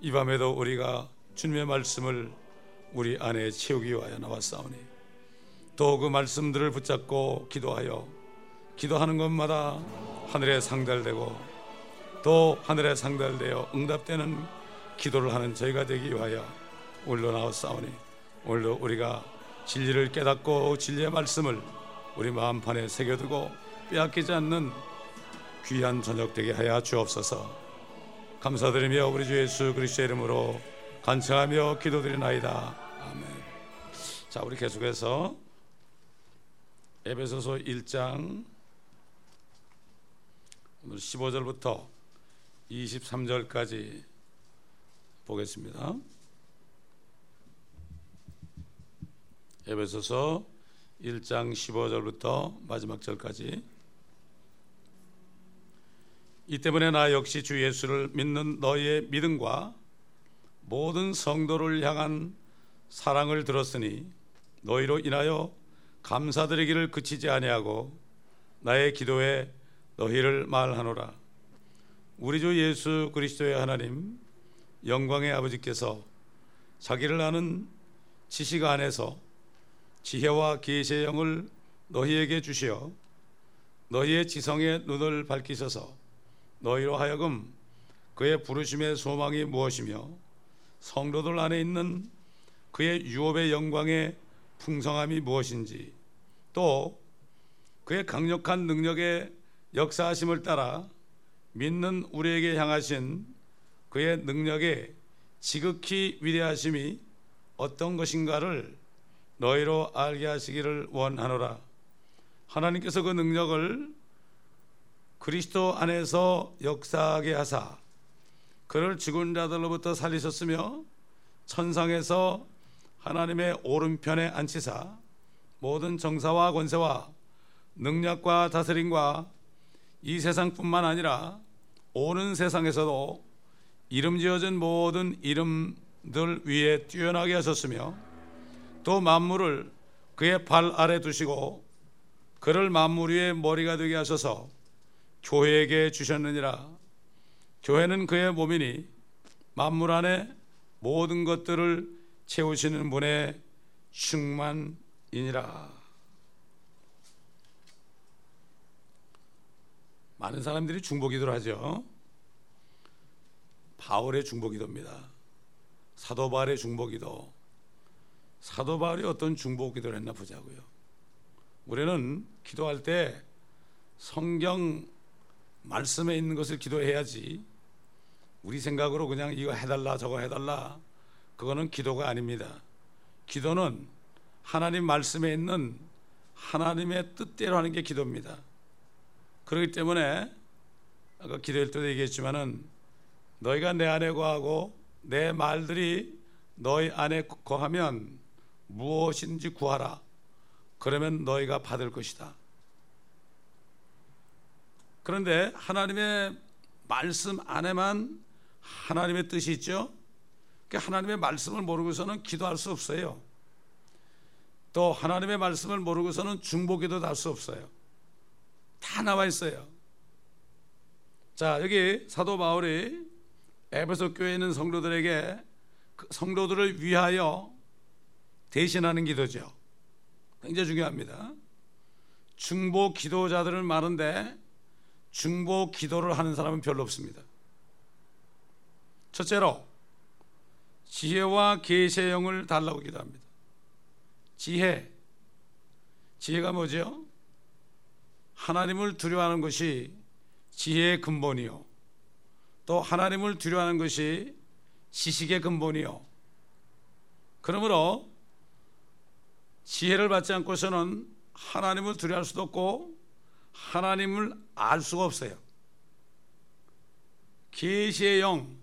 이 밤에도 우리가 주님의 말씀을 우리 안에 채우기 위하여 나왔사오니 또 그 말씀들을 붙잡고 기도하여 기도하는 것마다 하늘에 상달되고 또 하늘에 상달되어 응답되는 기도를 하는 저희가 되기 위하여 오늘도 나왔사오니 오늘도 우리가 진리를 깨닫고 진리의 말씀을 우리 마음판에 새겨두고 빼앗기지 않는 귀한 저녁 되게 하여 주옵소서. 감사드리며 우리 주 예수 그리스도의 이름으로 간청하며 기도드리나이다. 아멘. 자, 우리 계속해서 에베소서 1장 오늘 15절부터 23절까지 보겠습니다. 에베소서 1장 15절부터 마지막 절까지. 이 때문에 나 역시 주 예수를 믿는 너희의 믿음과 모든 성도를 향한 사랑을 들었으니 너희로 인하여 감사드리기를 그치지 아니하고 나의 기도에 너희를 말하노라. 우리 주 예수 그리스도의 하나님 영광의 아버지께서 자기를 아는 지식 안에서 지혜와 계시의 영을 너희에게 주시어 너희의 지성의 눈을 밝히셔서 너희로 하여금 그의 부르심의 소망이 무엇이며 성도들 안에 있는 그의 유업의 영광의 풍성함이 무엇인지 또 그의 강력한 능력의 역사하심을 따라 믿는 우리에게 향하신 그의 능력의 지극히 위대하심이 어떤 것인가를 너희로 알게 하시기를 원하노라. 하나님께서 그 능력을 그리스도 안에서 역사하게 하사 그를 죽은 자들로부터 살리셨으며 천상에서 하나님의 오른편에 앉히사 모든 정사와 권세와 능력과 다스림과 이 세상뿐만 아니라 오는 세상에서도 이름 지어진 모든 이름들 위에 뛰어나게 하셨으며 또 만물을 그의 발 아래 두시고 그를 만물 위의 머리가 되게 하셔서 교회에게 주셨느니라. 교회는 그의 몸이니 만물 안에 모든 것들을 채우시는 분의 충만이니라. 많은 사람들이 중보기도를 하죠. 바울의 중보기도입니다. 사도 바울의 중보기도. 사도 바울이 어떤 중보기도를 했나 보자고요. 우리는 기도할 때 성경 말씀에 있는 것을 기도해야지 우리 생각으로 그냥 이거 해달라 저거 해달라 그거는 기도가 아닙니다. 기도는 하나님 말씀에 있는 하나님의 뜻대로 하는 게 기도입니다. 그렇기 때문에 아까 기도할 때도 얘기했지만은 너희가 내 안에 거하고 내 말들이 너희 안에 거하면 무엇인지 구하라. 그러면 너희가 받을 것이다. 그런데 하나님의 말씀 안에만 하나님의 뜻이 있죠. 그러니까 하나님의 말씀을 모르고서는 기도할 수 없어요. 또 하나님의 말씀을 모르고서는 중보기도도 할 수 없어요. 다 나와 있어요. 자, 여기 사도 바울이 에베소 교회에 있는 성도들에게 성도들을 위하여 대신하는 기도죠. 굉장히 중요합니다. 중보 기도자들은 많은데 중보 기도를 하는 사람은 별로 없습니다. 첫째로 지혜와 계시의 영을 달라고 기도합니다. 지혜가 뭐죠? 하나님을 두려워하는 것이 지혜의 근본이요 또 하나님을 두려워하는 것이 지식의 근본이요. 그러므로 지혜를 받지 않고서는 하나님을 두려워할 수도 없고 하나님을 알 수가 없어요. 계시의 영,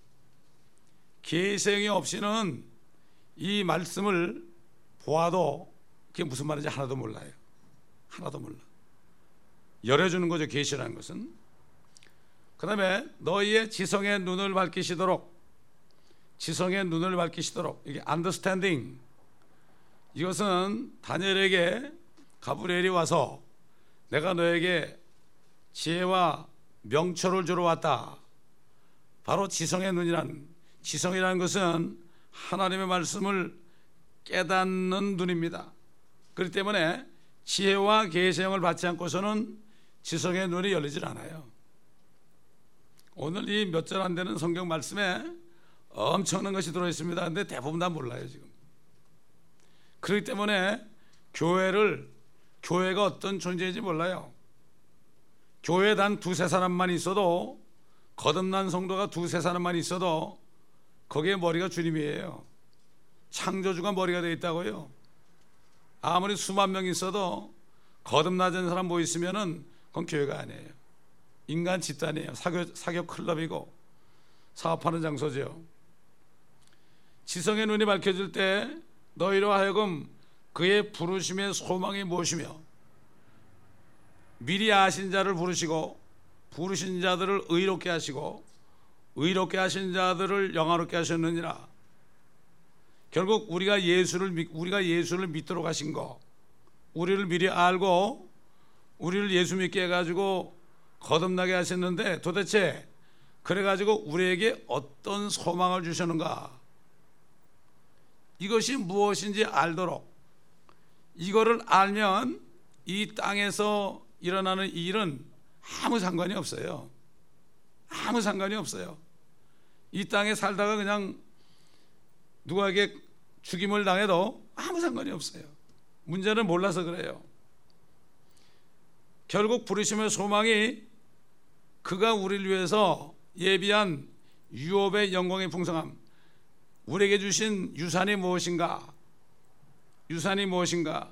계시의 영이 없이는 이 말씀을 보아도 그게 무슨 말인지 하나도 몰라요. 하나도 몰라. 열어주는 거죠. 계시라는 것은. 그 다음에 너희의 지성의 눈을 밝히시도록, 지성의 눈을 밝히시도록, 이게 understanding, 이것은 다니엘에게 가브리엘이 와서 내가 너에게 지혜와 명철을 주러 왔다. 바로 지성의 눈이란 지성이라는 것은 하나님의 말씀을 깨닫는 눈입니다. 그렇기 때문에 지혜와 계시형을 받지 않고서는 지성의 눈이 열리질 않아요. 오늘 이 몇 절 안 되는 성경 말씀에 엄청난 것이 들어있습니다. 근데 대부분 다 몰라요 지금. 그렇기 때문에 교회가 어떤 존재인지 몰라요. 교회에 단 두세 사람만 있어도, 거듭난 성도가 두세 사람만 있어도 거기에 머리가 주님이에요. 창조주가 머리가 되어 있다고요. 아무리 수만 명 있어도 거듭나는 사람 뭐 있으면은 그건 교회가 아니에요. 인간 집단이에요. 사교 클럽이고 사업하는 장소죠. 지성의 눈이 밝혀질 때 너희로 하여금 그의 부르심의 소망이 무엇이며 미리 아신 자를 부르시고 부르신 자들을 의롭게 하시고 의롭게 하신 자들을 영화롭게 하셨느니라. 결국 우리가 예수를 믿도록 하신 거, 우리를 미리 알고 우리를 예수 믿게 해가지고 거듭나게 하셨는데, 도대체 그래가지고 우리에게 어떤 소망을 주셨는가, 이것이 무엇인지 알도록, 이거를 알면 이 땅에서 일어나는 일은 아무 상관이 없어요. 아무 상관이 없어요. 이 땅에 살다가 그냥 누구에게 죽임을 당해도 아무 상관이 없어요. 문제는 몰라서 그래요. 결국 부르심의 소망이 그가 우리를 위해서 예비한 유업의 영광의 풍성함, 우리에게 주신 유산이 무엇인가, 유산이 무엇인가,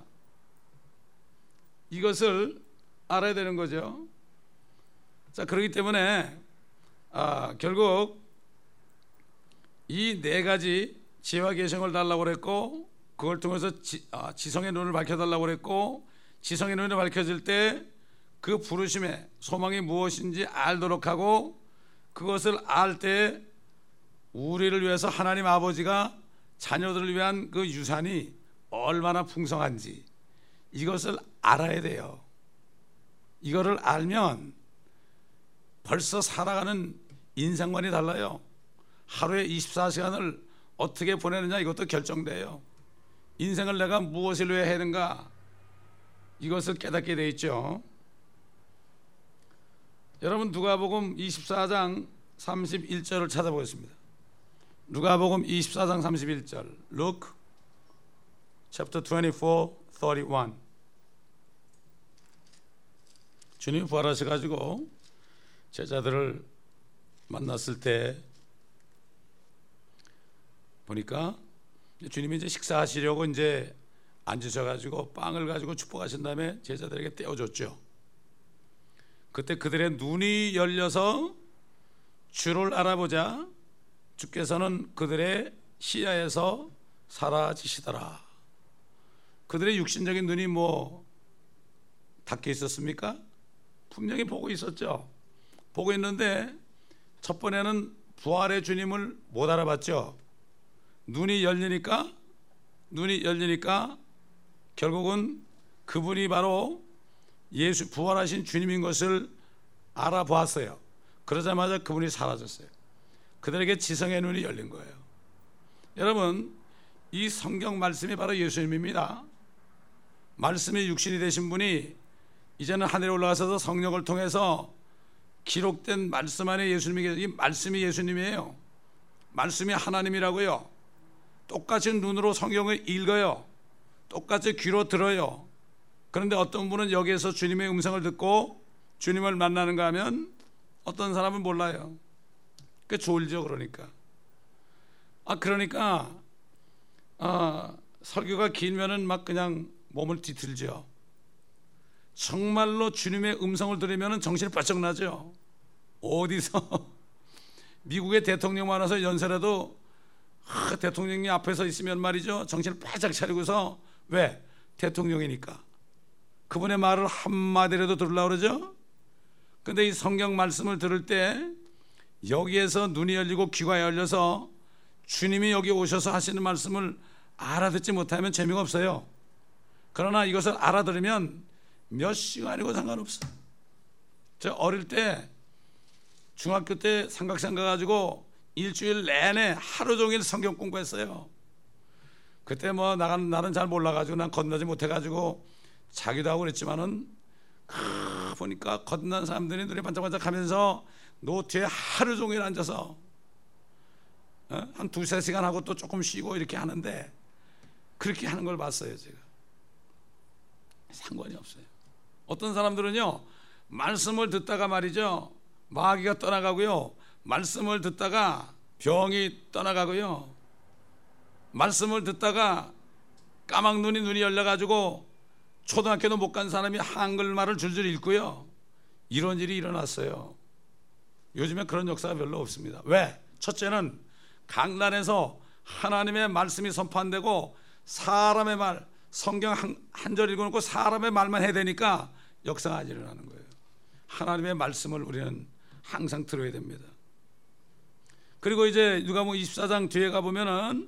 이것을 알아야 되는 거죠. 자, 그렇기 때문에 결국 이 네 가지 지혜와 계시를 달라고 그랬고, 그걸 통해서 지성의 눈을 밝혀달라고 그랬고, 지성의 눈이 밝혀질 때 그 부르심의 소망이 무엇인지 알도록 하고, 그것을 알 때 우리를 위해서 하나님 아버지가 자녀들을 위한 그 유산이 얼마나 풍성한지 이것을 알아야 돼요. 이거를 알면 벌써 살아가는 인생관이 달라요. 하루에 24시간을 어떻게 보내느냐, 이것도 결정돼요. 인생을 내가 무엇을 위해 해야 하는가, 이것을 깨닫게 돼 있죠. 여러분, 누가복음 24장 31절을 찾아보겠습니다. 누가복음 24장 31절, Luke chapter 24, 31. 주님이 부활하셔가지고 제자들을 만났을 때 보니까 주님이 이제 식사하시려고 이제 앉으셔가지고 빵을 가지고 축복하신 다음에 제자들에게 떼어줬죠. 그때 그들의 눈이 열려서 주를 알아보자 주께서는 그들의 시야에서 사라지시더라. 그들의 육신적인 눈이 뭐 닫혀 있었습니까? 분명히 보고 있었죠. 보고 있는데 첫 번에는 부활의 주님을 못 알아봤죠. 눈이 열리니까 결국은 그분이 바로 예수 부활하신 주님인 것을 알아보았어요. 그러자마자 그분이 사라졌어요. 그들에게 지성의 눈이 열린 거예요. 여러분, 이 성경 말씀이 바로 예수님입니다. 말씀이 육신이 되신 분이 이제는 하늘에 올라가셔서 성령을 통해서 기록된 말씀 안에 예수님이, 이 말씀이 예수님이에요. 말씀이 하나님이라고요. 똑같이 눈으로 성경을 읽어요. 똑같이 귀로 들어요. 그런데 어떤 분은 여기에서 주님의 음성을 듣고 주님을 만나는가 하면 어떤 사람은 몰라요. 그 졸죠. 그러니까 설교가 길면은 막 그냥 몸을 뒤틀죠. 정말로 주님의 음성을 들으면 정신이 바짝 나죠. 어디서 미국의 대통령 많아서 연설해도 대통령이 앞에서 있으면 말이죠, 정신을 바짝 차리고서, 왜? 대통령이니까 그분의 말을 한마디라도 들으려고 그러죠. 근데 이 성경 말씀을 들을 때 여기에서 눈이 열리고 귀가 열려서 주님이 여기 오셔서 하시는 말씀을 알아듣지 못하면 재미가 없어요. 그러나 이것을 알아들으면 몇 시간이고 상관없어. 제가 어릴 때 중학교 때 삼각산 가가지고 일주일 내내 하루 종일 성경 공부했어요. 그때 뭐 나는 잘 몰라가지고 난 건너지 못해가지고 자기도 하고 그랬지만은 보니까 건넌 사람들이 눈이 반짝반짝하면서 노트에 하루 종일 앉아서 한 2-3시간 하고 또 조금 쉬고 이렇게 하는데 그렇게 하는 걸 봤어요. 제가 상관이 없어요. 어떤 사람들은요 말씀을 듣다가 말이죠 마귀가 떠나가고요, 말씀을 듣다가 병이 떠나가고요, 말씀을 듣다가 까막 눈이 열려가지고 초등학교도 못 간 사람이 한글말을 줄줄 읽고요, 이런 일이 일어났어요. 요즘에 그런 역사가 별로 없습니다. 왜? 첫째는 강단에서 하나님의 말씀이 선포되고 사람의 말, 성경 한 절 읽어놓고 사람의 말만 해야 되니까 역사가 안 일어나는 거예요. 하나님의 말씀을 우리는 항상 들어야 됩니다. 그리고 이제 누가복음 24장 뒤에 가보면은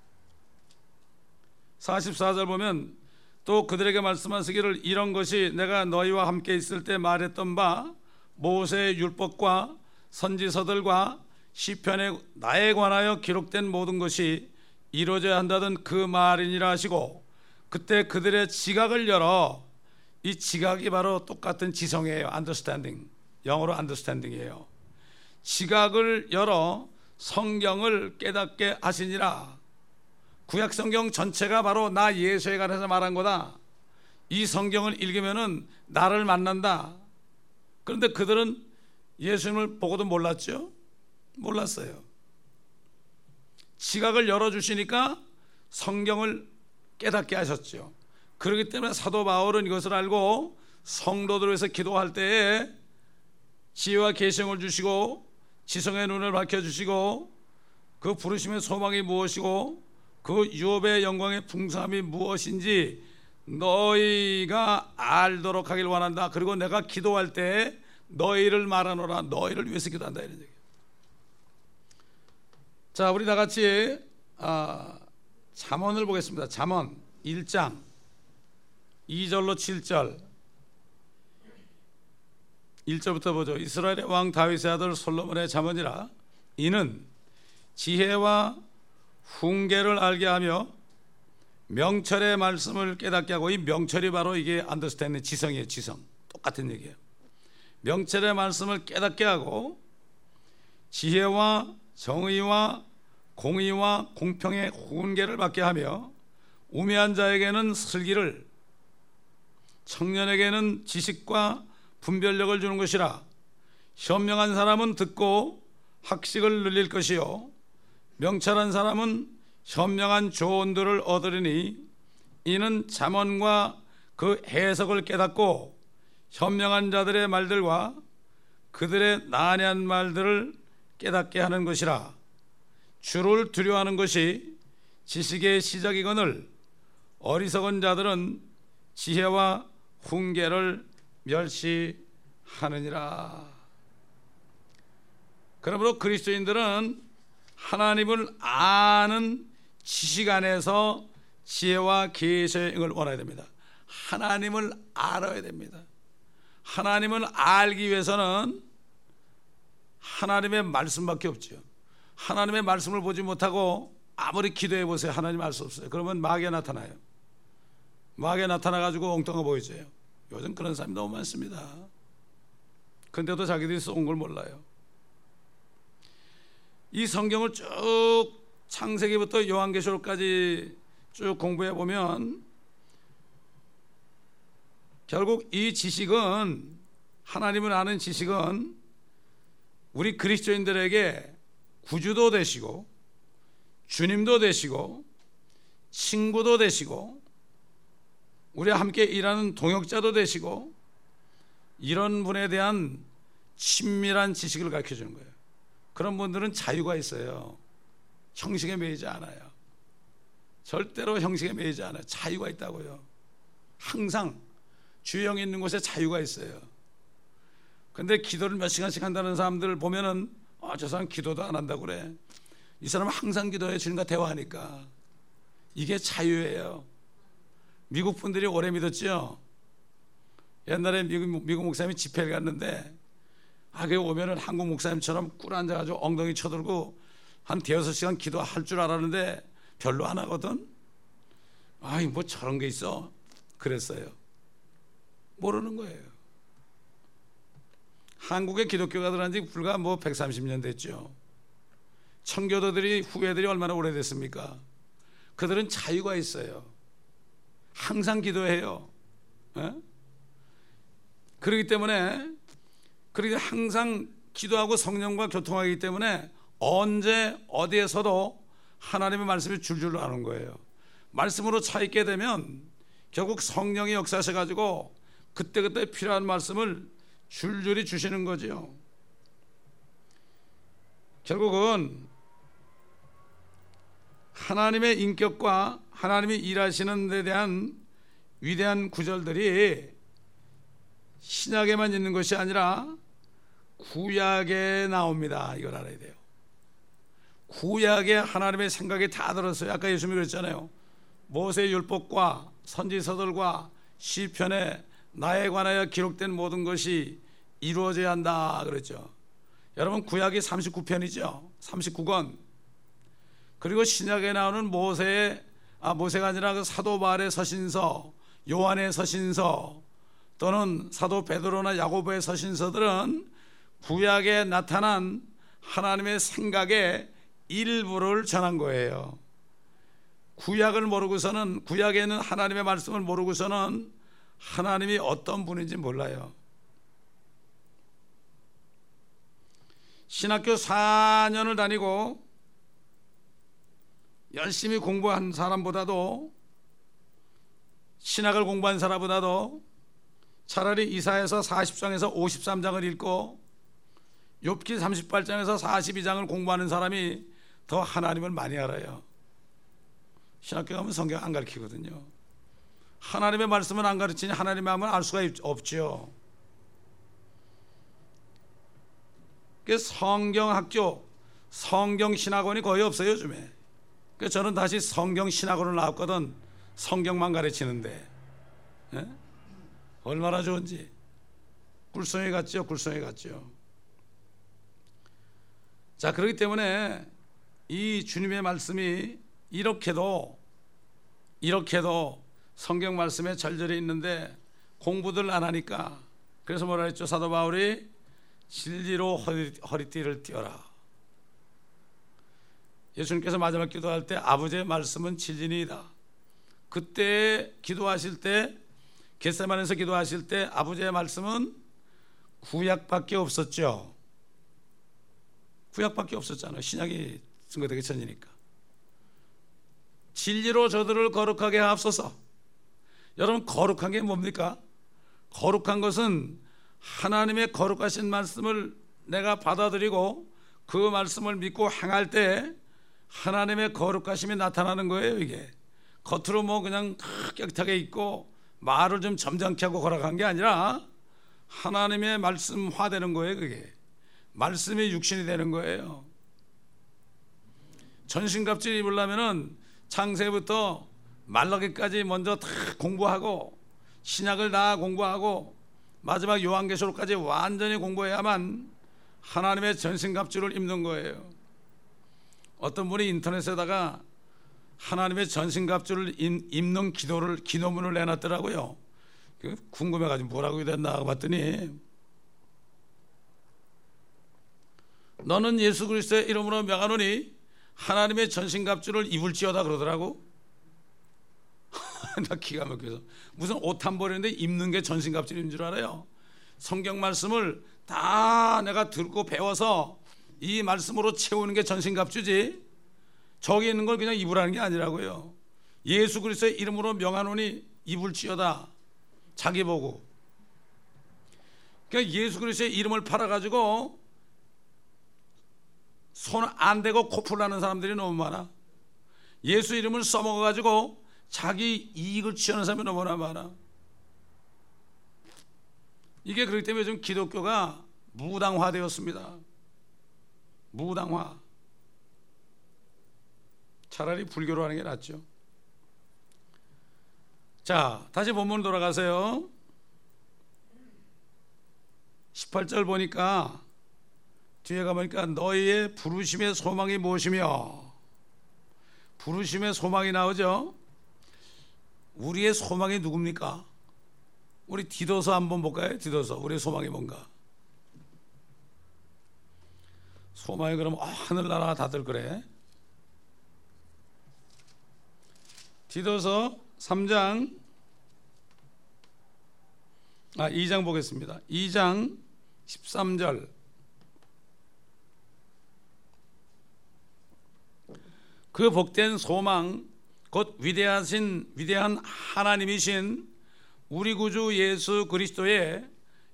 44절 보면 또 그들에게 말씀하시기를 이런 것이 내가 너희와 함께 있을 때 말했던 바 모세의 율법과 선지서들과 시편에 나에 관하여 기록된 모든 것이 이루어져야 한다던 그 말이니라 하시고, 그때 그들의 지각을 열어, 이 지각이 바로 똑같은 지성이에요. understanding, 영어로 understanding이에요. 지각을 열어 성경을 깨닫게 하시니라. 구약 성경 전체가 바로 나 예수에 관해서 말한 거다. 이 성경을 읽으면은 나를 만난다. 그런데 그들은 예수님을 보고도 몰랐죠? 몰랐어요. 지각을 열어주시니까 성경을 깨닫게 하셨죠. 그렇기 때문에 사도 바울은 이것을 알고 성도들을 위해서 기도할 때에 지혜와 계시를 주시고 지성의 눈을 밝혀주시고 그 부르심의 소망이 무엇이고 그 유업의 영광의 풍성함이 무엇인지 너희가 알도록 하길 원한다. 그리고 내가 기도할 때 너희를 말하노라. 너희를 위해서 기도한다 이런 얘기예요. 자, 우리 다 같이 잠언을 보겠습니다. 잠언 1장 2절로 7절 1절부터 보죠. 이스라엘의 왕 다윗의 아들 솔로몬의 잠언이라. 이는 지혜와 훈계를 알게 하며 명철의 말씀을 깨닫게 하고, 이 명철이 바로 이게 understanding, 지성이에요. 지성, 똑같은 얘기예요. 명철의 말씀을 깨닫게 하고 지혜와 정의와 공의와 공평의 훈계를 받게 하며 우매한 자에게는 슬기를, 청년에게는 지식과 분별력을 주는 것이라. 현명한 사람은 듣고 학식을 늘릴 것이요 명철한 사람은 현명한 조언들을 얻으리니 이는 잠언과 그 해석을 깨닫고 현명한 자들의 말들과 그들의 난해한 말들을 깨닫게 하는 것이라. 주를 두려워하는 것이 지식의 시작이거늘 어리석은 자들은 지혜와 훈계를 멸시하느니라. 그러므로 그리스도인들은 하나님을 아는 지식 안에서 지혜와 계시를 원해야 됩니다. 하나님을 알아야 됩니다. 하나님을 알기 위해서는 하나님의 말씀밖에 없죠. 하나님의 말씀을 보지 못하고 아무리 기도해 보세요. 하나님 알 수 없어요. 그러면 마귀가 나타나요. 마귀가 나타나가지고 엉뚱해 보이죠. 요즘 그런 사람이 너무 많습니다. 근데도 자기들이 쏜 걸 몰라요. 이 성경을 쭉 창세기부터 요한계시록까지 쭉 공부해 보면 결국 이 지식은, 하나님을 아는 지식은 우리 그리스도인들에게 구주도 되시고 주님도 되시고 친구도 되시고 우리와 함께 일하는 동역자도 되시고 이런 분에 대한 친밀한 지식을 가르쳐 주는 거예요. 그런 분들은 자유가 있어요. 형식에 매이지 않아요. 절대로 형식에 매이지 않아요. 자유가 있다고요. 항상 주형이 있는 곳에 자유가 있어요. 근데 기도를 몇 시간씩 한다는 사람들을 보면은 저 사람 기도도 안 한다고 그래. 이 사람은 항상 기도해. 주님과 대화하니까. 이게 자유예요. 미국 분들이 오래 믿었죠. 옛날에 미국 목사님이 집회를 갔는데 거기 오면은 한국 목사님처럼 꿇어 앉아가지고 엉덩이 쳐들고 한 대여섯 시간 기도할 줄 알았는데 별로 안 하거든. 아이 뭐 저런 게 있어. 그랬어요. 모르는 거예요. 한국의 기독교가 들어간 지 불과 뭐 130년 됐죠. 청교도들이 후예들이 얼마나 오래됐습니까? 그들은 자유가 있어요. 항상 기도해요. 에? 그렇기 때문에 항상 기도하고 성령과 교통하기 때문에 언제 어디에서도 하나님의 말씀이 줄줄 나오는 거예요. 말씀으로 차 있게 되면 결국 성령이 역사하셔 가지고 그때그때 필요한 말씀을 줄줄이 주시는 거죠. 결국은 하나님의 인격과 하나님이 일하시는 데 대한 위대한 구절들이 신약에만 있는 것이 아니라 구약에 나옵니다. 이걸 알아야 돼요. 구약에 하나님의 생각이 다 들었어요. 아까 예수님이 그랬잖아요. 모세의 율법과 선지서들과 시편에 나에 관하여 기록된 모든 것이 이루어져야 한다 그랬죠. 여러분 구약이 39편이죠. 39권. 그리고 신약에 나오는 모세가 아니라 그 사도 바울의 서신서, 요한의 서신서 또는 사도 베드로나 야고보의 서신서들은 구약에 나타난 하나님의 생각의 일부를 전한 거예요. 구약을 모르고서는, 구약에 있는 하나님의 말씀을 모르고서는 하나님이 어떤 분인지 몰라요. 신학교 4년을 다니고 열심히 공부한 사람보다도, 신학을 공부한 사람보다도 차라리 이사야서 40장에서 53장을 읽고 욥기 38장에서 42장을 공부하는 사람이 더 하나님을 많이 알아요. 신학교 가면 성경 안 가르치거든요. 하나님의 말씀은 안 가르치니 하나님의 마음을 알 수가 없죠. 성경학교, 성경신학원이 거의 없어요 요즘에. 그래서 저는 다시 성경신학원을 나왔거든. 성경만 가르치는데 얼마나 좋은지. 꿀송이 같죠. 꿀송이 같죠. 자, 그렇기 때문에 이 주님의 말씀이 이렇게도 성경 말씀에 절절히 있는데 공부들 안 하니까, 그래서 뭐라 했죠? 사도 바울이 진리로 허리띠를 띄어라. 예수님께서 마지막 기도할 때 아버지의 말씀은 진리니이다. 그때 기도하실 때, 겟세마네에서 기도하실 때 아버지의 말씀은 구약밖에 없었죠. 구약밖에 없었잖아요. 신약이 증거되기 전이니까. 진리로 저들을 거룩하게 하옵소서. 여러분, 거룩한 게 뭡니까? 거룩한 것은 하나님의 거룩하신 말씀을 내가 받아들이고 그 말씀을 믿고 행할 때 하나님의 거룩하심이 나타나는 거예요. 이게 겉으로 뭐 그냥 깨끗하게 있고 말을 좀 점잖게 하고 걸어간 게 아니라 하나님의 말씀화되는 거예요. 그게 말씀이 육신이 되는 거예요. 전신갑주를 입으려면은 창세부터 말라기까지 먼저 다 공부하고 신약을 다 공부하고 마지막 요한계시록까지 완전히 공부해야만 하나님의 전신갑주를 입는 거예요. 어떤 분이 인터넷에다가 하나님의 전신갑주를 입는 기도문을 내놨더라고요. 궁금해가지고 뭐라고 됐나 하고 봤더니, 너는 예수 그리스도의 이름으로 명하노니 하나님의 전신갑주를 입을지어다 그러더라고. 나 기가 막혀서 무슨 옷 한 벌인데 입는 게 전신갑주인 줄 알아요. 성경 말씀을 다 내가 듣고 배워서 이 말씀으로 채우는 게 전신갑주지, 저기 있는 걸 그냥 입으라는 게 아니라고요. 예수 그리스도의 이름으로 명하노니 입을지어다. 자기 보고. 그러니까 예수 그리스도의 이름을 팔아가지고 손 안 대고 코 풀라는 사람들이 너무 많아. 예수 이름을 써먹어가지고 자기 이익을 취하는 사람이 너무나 많아. 이게 그렇기 때문에 지금 기독교가 무당화되었습니다. 무당화. 차라리 불교로 하는 게 낫죠. 자, 다시 본문 돌아가세요. 18절 보니까 뒤에 가보니까 너희의 부르심의 소망이 무엇이며, 부르심의 소망이 나오죠. 우리의 소망이 누굽니까? 우리 디도서 한번 볼까요? 디도서 우리의 소망이 뭔가? 소망이 그러면 하늘나라 다들 그래. 디도서 3장 2장 보겠습니다. 2장 13절. 그 복된 소망 곧 위대한 하나님이신 우리 구주 예수 그리스도의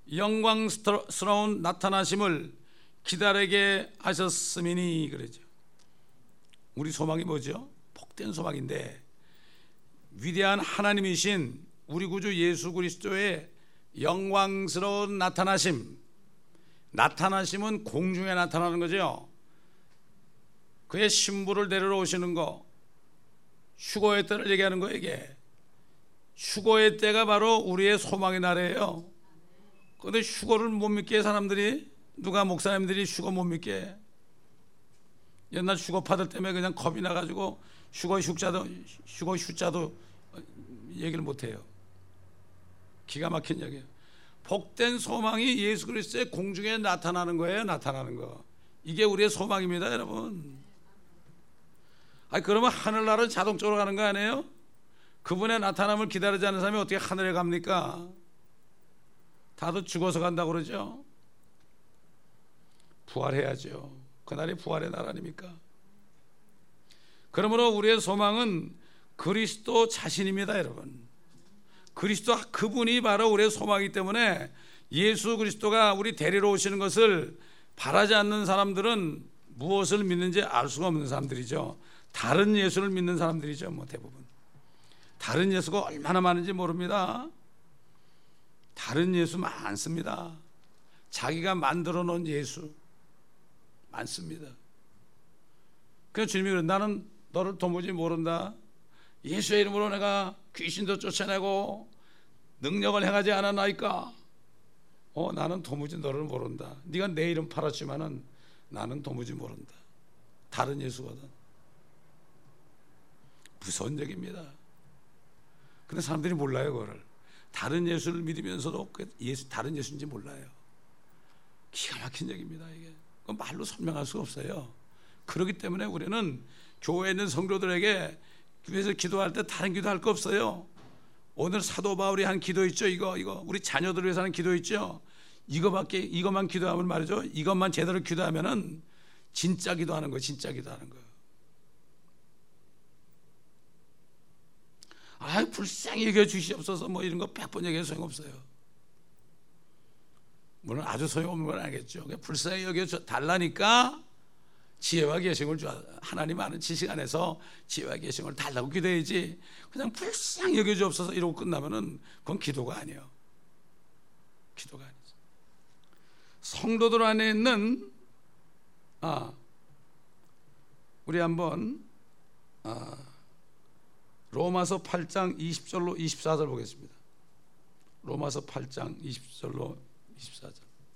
영광스러운 나타나심을 기다리게 하셨음이니 그러죠. 우리 소망이 뭐죠? 복된 소망인데, 위대한 하나님이신 우리 구주 예수 그리스도의 영광스러운 나타나심은 공중에 나타나는 거죠. 그의 신부를 데리러 오시는 거, 휴거의 때를 얘기하는 거예요. 이게 휴거의 때가 바로 우리의 소망의 날이에요. 그런데 휴거를 못 믿게 사람들이, 누가 목사님들이 휴거 못 믿게, 옛날 휴거파들 때문에 그냥 겁이 나가지고 휴거 휴자도 얘기를 못해요. 기가 막힌 얘기예요. 복된 소망이 예수 그리스도의 공중에 나타나는 거예요. 나타나는 거. 이게 우리의 소망입니다, 여러분. 그러면 하늘나라는 자동적으로 가는 거 아니에요? 그분의 나타남을 기다리지 않는 사람이 어떻게 하늘에 갑니까? 다들 죽어서 간다고 그러죠. 부활해야죠. 그날이 부활의 날 아닙니까? 그러므로 우리의 소망은 그리스도 자신입니다, 여러분. 그리스도, 그분이 바로 우리의 소망이기 때문에 예수 그리스도가 우리 데리러 오시는 것을 바라지 않는 사람들은 무엇을 믿는지 알 수가 없는 사람들이죠. 다른 예수를 믿는 사람들이죠. 대부분 다른 예수가 얼마나 많은지 모릅니다. 다른 예수 많습니다. 자기가 만들어 놓은 예수 많습니다. 그래서 주님이 그래, 나는 너를 도무지 모른다. 예수의 이름으로 내가 귀신도 쫓아내고 능력을 행하지 않았나이까? 나는 도무지 너를 모른다. 네가 내 이름 팔았지만은 나는 도무지 모른다. 다른 예수거든. 무서운 얘기입니다. 근데 사람들이 몰라요, 그거를. 다른 예수를 믿으면서도 다른 예수인지 몰라요. 기가 막힌 얘기입니다, 이게. 그건 말로 설명할 수가 없어요. 그렇기 때문에 우리는 교회에 있는 성도들에게 위해서 기도할 때 다른 기도할 거 없어요. 오늘 사도 바울이 한 기도 있죠. 이거 우리 자녀들을 위해서 하는 기도 있죠. 이것만 기도하면 말이죠, 이것만 제대로 기도하면은 진짜 기도하는 거예요. 진짜 기도하는 거예요. 불쌍히 여겨 주시옵소서 이런 거 100번 얘기해도 소용없어요. 물론 아주 소용없는 건 알겠죠. 불쌍히 여겨 달라니까 지혜와 계시을 하나님 아는 지식 안에서 지혜와 계시을 달라고 기도해야지, 그냥 불쌍히 여겨 주옵소서 이러고 끝나면은 그건 기도가 아니에요. 기도가 아니죠. 성도들 안에 있는 우리 한번 로마서 8장 20절로 24절 보겠습니다. 로마서 8장 20절로 24절.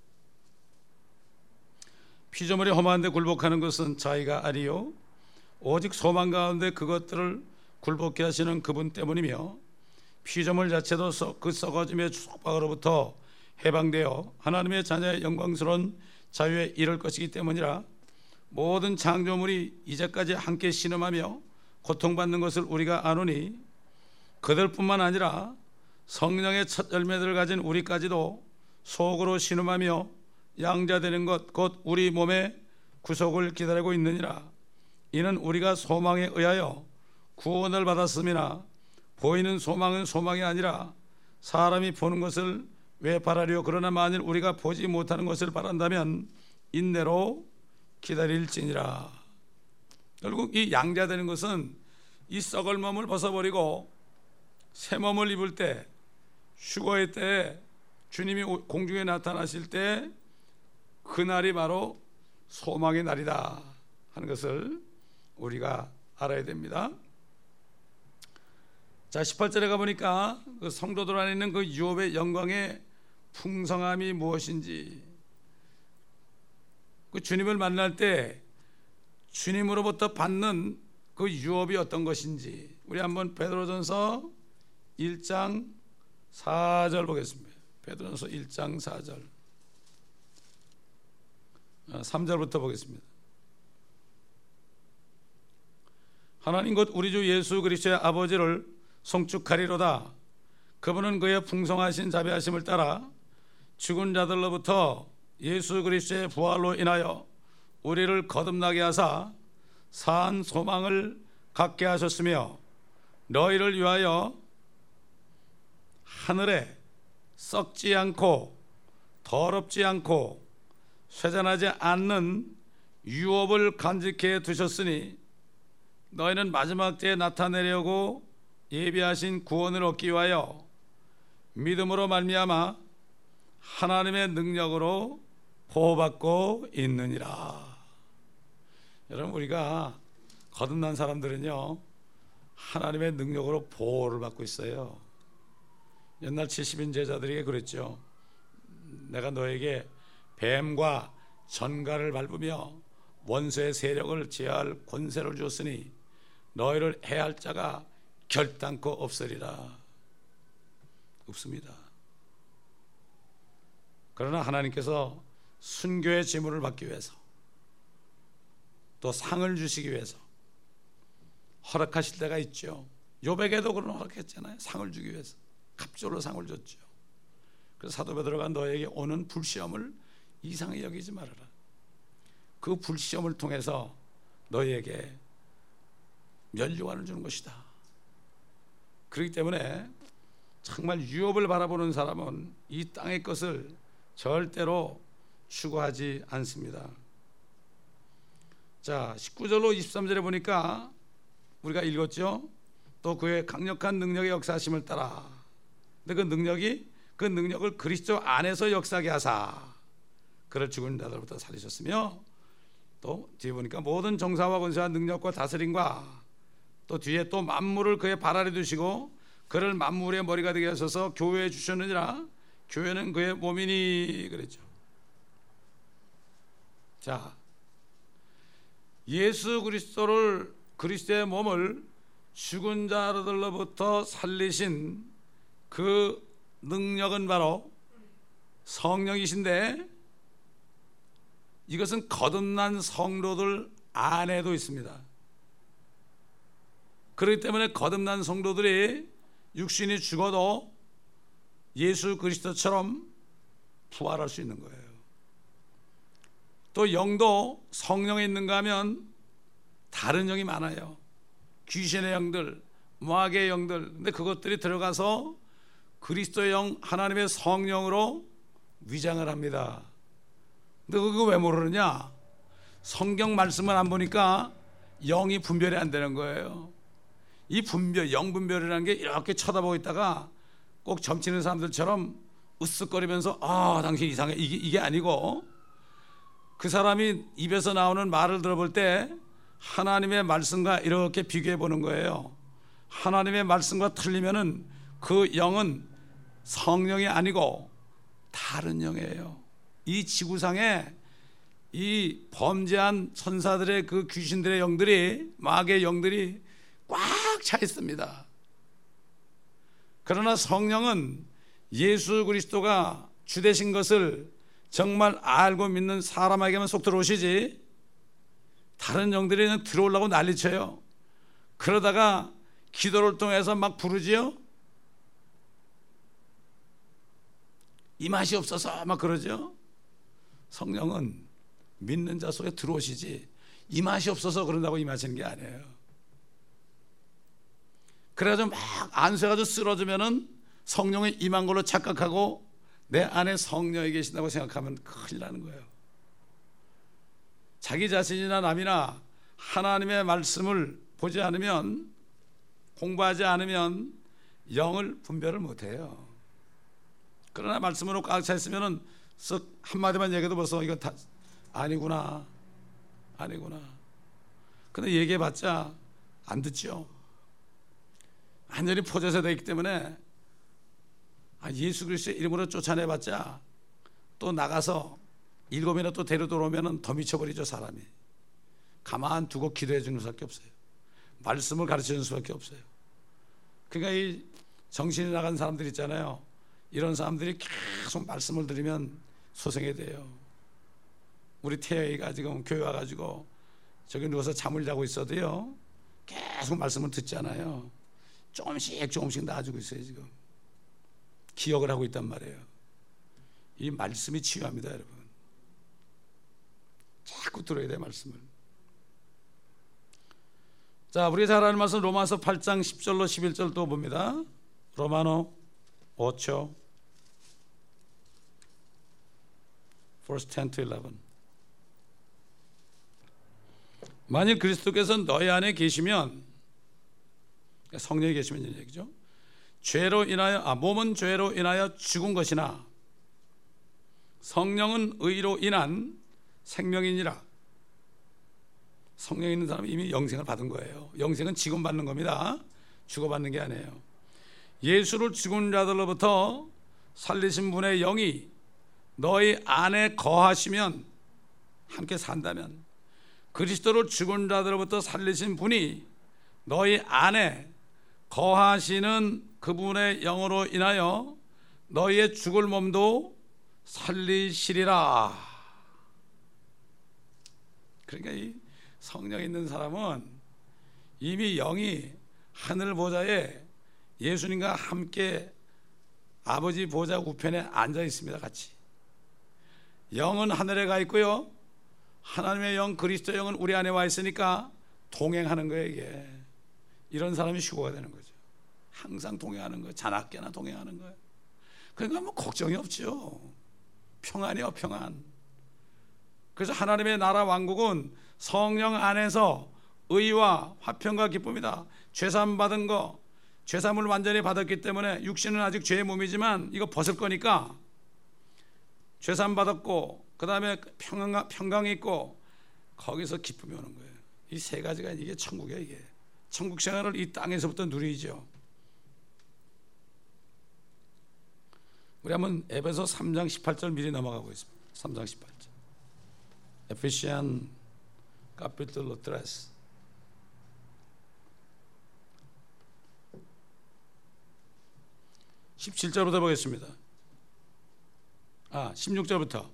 피조물이 험한데 굴복하는 것은 자의가 아니요 오직 소망 가운데 그것들을 굴복케 하시는 그분 때문이며, 피조물 자체도 그 썩어짐의 축복으로부터 해방되어 하나님의 자녀의 영광스러운 자유에 이를 것이기 때문이라. 모든 창조물이 이제까지 함께 신음하며 고통받는 것을 우리가 아노니, 그들뿐만 아니라 성령의 첫 열매들을 가진 우리까지도 속으로 신음하며 양자되는 것 곧 우리 몸의 구속을 기다리고 있느니라. 이는 우리가 소망에 의하여 구원을 받았음이나 보이는 소망은 소망이 아니라 사람이 보는 것을 왜 바라려. 그러나 만일 우리가 보지 못하는 것을 바란다면 인내로 기다릴지니라. 결국 이 양자되는 것은 이 썩을 몸을 벗어버리고 새 몸을 입을 때, 휴거의 때 주님이 공중에 나타나실 때 그날이 바로 소망의 날이다 하는 것을 우리가 알아야 됩니다. 자, 18절에 가보니까 그 성도들 안에 있는 그 유업의 영광의 풍성함이 무엇인지, 그 주님을 만날 때 주님으로부터 받는 그 유업이 어떤 것인지 우리 한번 베드로전서 1장 4절 보겠습니다. 베드로전서 1장 4절 3절부터 보겠습니다. 하나님 곧 우리 주 예수 그리스도의 아버지를 송축하리로다. 그분은 그의 풍성하신 자비하심을 따라 죽은 자들로부터 예수 그리스도의 부활로 인하여 우리를 거듭나게 하사 산 소망을 갖게 하셨으며 너희를 위하여 하늘에 썩지 않고 더럽지 않고 쇠잔하지 않는 유업을 간직해 두셨으니 너희는 마지막 때에 나타내려고 예비하신 구원을 얻기 위하여 믿음으로 말미암아 하나님의 능력으로 보호받고 있느니라. 여러분, 우리가 거듭난 사람들은요 하나님의 능력으로 보호를 받고 있어요. 옛날 70인 제자들에게 그랬죠. 내가 너에게 뱀과 전갈을 밟으며 원수의 세력을 제할 권세를 주었으니 너희를 해할 자가 결단코 없으리라. 없습니다. 그러나 하나님께서 순교의 지물을 받기 위해서 또 상을 주시기 위해서 허락하실 때가 있죠. 요백에도 그런 허락했잖아요. 상을 주기 위해서 갑절로 상을 줬죠. 그래서 사도 베드로가 너에게 오는 불시험을 이상히 여기지 말아라. 그 불시험을 통해서 너희에게 면류관을 주는 것이다. 그렇기 때문에 정말 유업을 바라보는 사람은 이 땅의 것을 절대로 추구하지 않습니다. 자, 19절로 23절에 보니까 우리가 읽었죠. 또 그의 강력한 능력의 역사하심을 따라. 근데 그 능력을 그리스도 안에서 역사하게 하사 그를 죽은 자들부터 살리셨으며, 또 뒤에 보니까 모든 정사와 권세와 능력과 다스림과 또 뒤에 또 만물을 그의 발 아래 두시고 그를 만물의 머리가 되게 하셔서 교회에 주셨느니라. 교회는 그의 몸이니 그랬죠. 자, 예수 그리스도의 몸을 죽은 자들로부터 살리신 그 능력은 바로 성령이신데, 이것은 거듭난 성도들 안에도 있습니다. 그렇기 때문에 거듭난 성도들이 육신이 죽어도 예수 그리스도처럼 부활할 수 있는 거예요. 또 영도 성령에 있는가 하면 다른 영이 많아요. 귀신의 영들, 마귀의 영들. 근데 그것들이 들어가서 그리스도의 영, 하나님의 성령으로 위장을 합니다. 근데 그거 왜 모르느냐? 성경 말씀을 안 보니까 영이 분별이 안 되는 거예요. 이 분별, 영 분별이라는 게 이렇게 쳐다보고 있다가 꼭 점치는 사람들처럼 으쓱거리면서 당신 이상해, 이게 아니고, 그 사람이 입에서 나오는 말을 들어볼 때 하나님의 말씀과 이렇게 비교해 보는 거예요. 하나님의 말씀과 틀리면은 그 영은 성령이 아니고 다른 영이에요. 이 지구상에 이 범죄한 천사들의 그 귀신들의 영들이, 마귀의 영들이 꽉 차 있습니다. 그러나 성령은 예수 그리스도가 주 되신 것을 정말 알고 믿는 사람에게만 쏙 들어오시지, 다른 영들이 그냥 들어오려고 난리쳐요. 그러다가 기도를 통해서 막 부르지요. 이 맛이 없어서 막 그러죠. 성령은 믿는 자 속에 들어오시지, 이 맛이 없어서 그런다고 임하시는 게 아니에요. 그래가지고 막 안수해가지고 쓰러지면은 성령이 임한 걸로 착각하고 내 안에 성령이 계신다고 생각하면 큰일 나는 거예요. 자기 자신이나 남이나 하나님의 말씀을 보지 않으면, 공부하지 않으면 영을 분별을 못해요. 그러나 말씀으로 꽉 차 있으면은 쓱 한마디만 얘기해도 벌써 이건 다 아니구나. 근데 얘기해봤자 안 듣죠. 완전히 포져서 되어 있기 때문에 예수 그리스도의 이름으로 쫓아내봤자 또 나가서 7이나 또 데려들어오면 더 미쳐버리죠. 사람이 가만 두고 기도해 주는 수밖에 없어요. 말씀을 가르쳐 주는 수밖에 없어요. 그러니까 이 정신이 나간 사람들 있잖아요. 이런 사람들이 계속 말씀을 들으면 소생이 돼요. 우리 태영이가 지금 교회 와가지고 저기 누워서 잠을 자고 있어도요 계속 말씀을 듣잖아요. 조금씩 나아지고 있어요. 지금 기억을 하고 있단 말이에요. 이 말씀이 치유합니다. 여러분 자꾸 들어야 돼 말씀을. 자, 우리가 잘 아는 말씀 로마서 8장 10절로 11절 또 봅니다. 로마노 5초 verse 10 to 11. 만일 그리스도께서 너희 안에 계시면, 성령이 계시면 이런 얘기죠. 몸은 죄로 인하여 죽은 것이나 성령은 의로 인한 생명이니라. 성령 있는 사람은 이미 영생을 받은 거예요. 영생은 지금 받는 겁니다. 주고받는 게 아니에요. 예수를 죽은 자들로부터 살리신 분의 영이 너희 안에 거하시면, 함께 산다면, 그리스도를 죽은 자들로부터 살리신 분이 너희 안에 거하시는 그분의 영으로 인하여 너희의 죽을 몸도 살리시리라. 그러니까 이 성령 있는 사람은 이미 영이 하늘 보좌에 예수님과 함께 아버지 보좌 우편에 앉아 있습니다. 같이. 영은 하늘에 가 있고요, 하나님의 영, 그리스도 영은 우리 안에 와 있으니까 동행하는 거예요. 이게 이런 사람이 휴거가 되는 거죠. 항상 동행하는 거예요. 자나깨나 동행하는 거예요. 그러니까 뭐 걱정이 없죠. 평안이요, 평안. 그래서 하나님의 나라 왕국은 성령 안에서 의와 화평과 기쁨이다. 죄사함 받은 거, 죄사함을 완전히 받았기 때문에 육신은 아직 죄의 몸이지만 이거 벗을 거니까 죄사함 받았고, 그 다음에 평강이 있고, 거기서 기쁨이 오는 거예요. 이 세 가지가 이게 천국이에요. 이게 천국 생활을 이 땅에서부터 누리죠. 우리 한번 에베소 3장 18절 미리 넘어가고 있습니다. 3장 18절. 에페시안 카피톨로 3. 17절부터 보겠습니다. 16절부터.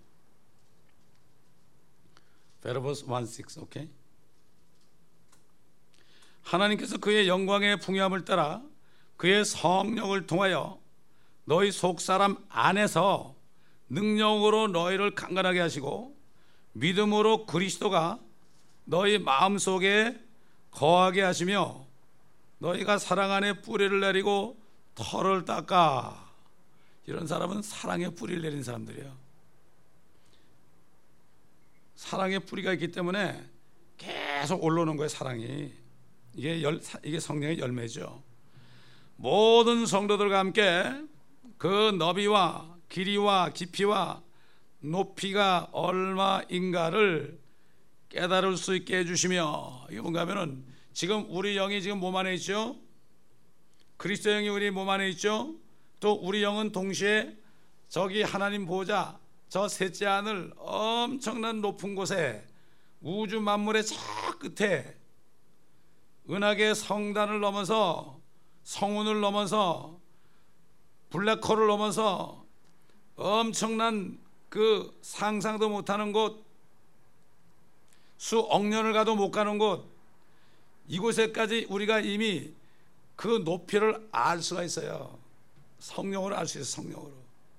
베르버스 1:6. 오케이. 하나님께서 그의 영광의 풍요함을 따라 그의 성령을 통하여 너희 속사람 안에서 능력으로 너희를 강건하게 하시고 믿음으로 그리스도가 너희 마음속에 거하게 하시며 너희가 사랑 안에 뿌리를 내리고 털을 닦아. 이런 사람은 사랑에 뿌리를 내린 사람들이에요. 사랑의 뿌리가 있기 때문에 계속 올라오는 거예요. 사랑이. 이게 성령의 열매죠. 모든 성도들과 함께 그 너비와 길이와 깊이와 높이가 얼마인가를 깨달을 수 있게 해주시며, 이게 뭔가 하면은 지금 우리 영이 지금 몸 안에 있죠. 그리스도 영이 우리 몸 안에 있죠. 또 우리 영은 동시에 저기 하나님 보좌, 저 셋째 하늘 엄청난 높은 곳에 우주 만물의 저 끝에 은하계 성단을 넘어서 성운을 넘어서 블랙홀을 넘어서 엄청난 그 상상도 못하는 곳, 수억 년을 가도 못 가는 곳, 이곳에까지 우리가 이미 그 높이를 알 수가 있어요. 성령으로 알 수 있어요. 성령으로.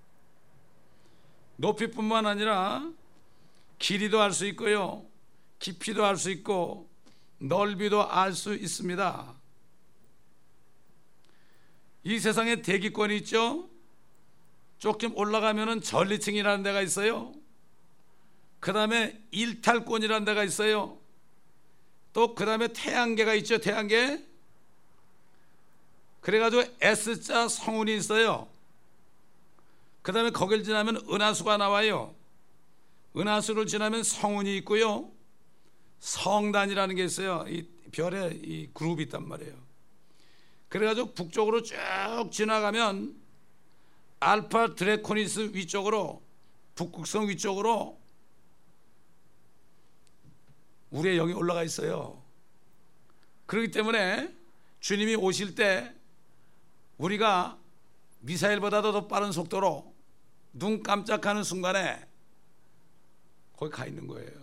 높이뿐만 아니라 길이도 알 수 있고요, 깊이도 알 수 있고 넓이도 알 수 있습니다. 이 세상에 대기권이 있죠. 조금 올라가면은 전리층이라는 데가 있어요. 그 다음에 일탈권이라는 데가 있어요. 또 그 다음에 태양계가 있죠. 태양계. 그래가지고 S자 성운이 있어요. 그 다음에 거길 지나면 은하수가 나와요. 은하수를 지나면 성운이 있고요, 성단이라는 게 있어요. 이 별에 이 그룹이 있단 말이에요. 그래가지고 북쪽으로 쭉 지나가면 알파 드래코니스 위쪽으로, 북극성 위쪽으로 우리의 영이 올라가 있어요. 그렇기 때문에 주님이 오실 때 우리가 미사일보다도 더 빠른 속도로 눈 깜짝하는 순간에 거기 가 있는 거예요.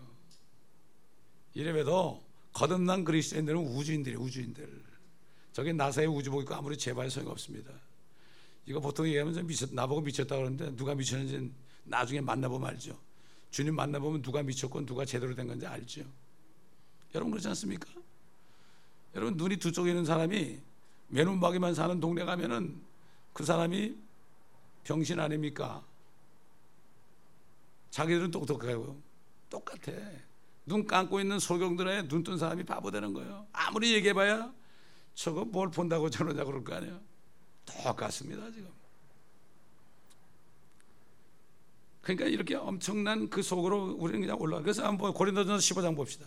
이래봬도 거듭난 그리스도인들은 우주인들이에요. 우주인들. 저게 나사의 우주복 입고 아무리 제발 소용이 없습니다. 이거 보통 얘기하면 나보고 미쳤다 그러는데 누가 미쳤는지 나중에 만나보면 알죠. 주님 만나보면 누가 미쳤고 누가 제대로 된 건지 알죠. 여러분 그렇지 않습니까? 여러분 눈이 두 쪽에 있는 사람이 외눈박이만 사는 동네 가면은 그 사람이 병신 아닙니까? 자기들은 똑똑하고 똑같아. 눈 감고 있는 소경들의 눈 뜬 사람이 바보 되는 거예요. 아무리 얘기해봐야 저거 뭘 본다고 저러자 그럴 거 아니에요. 똑같습니다 지금. 그러니까 이렇게 엄청난 그 속으로 우리는 그냥 올라가. 그래서 한번 고린도전서 15장 봅시다.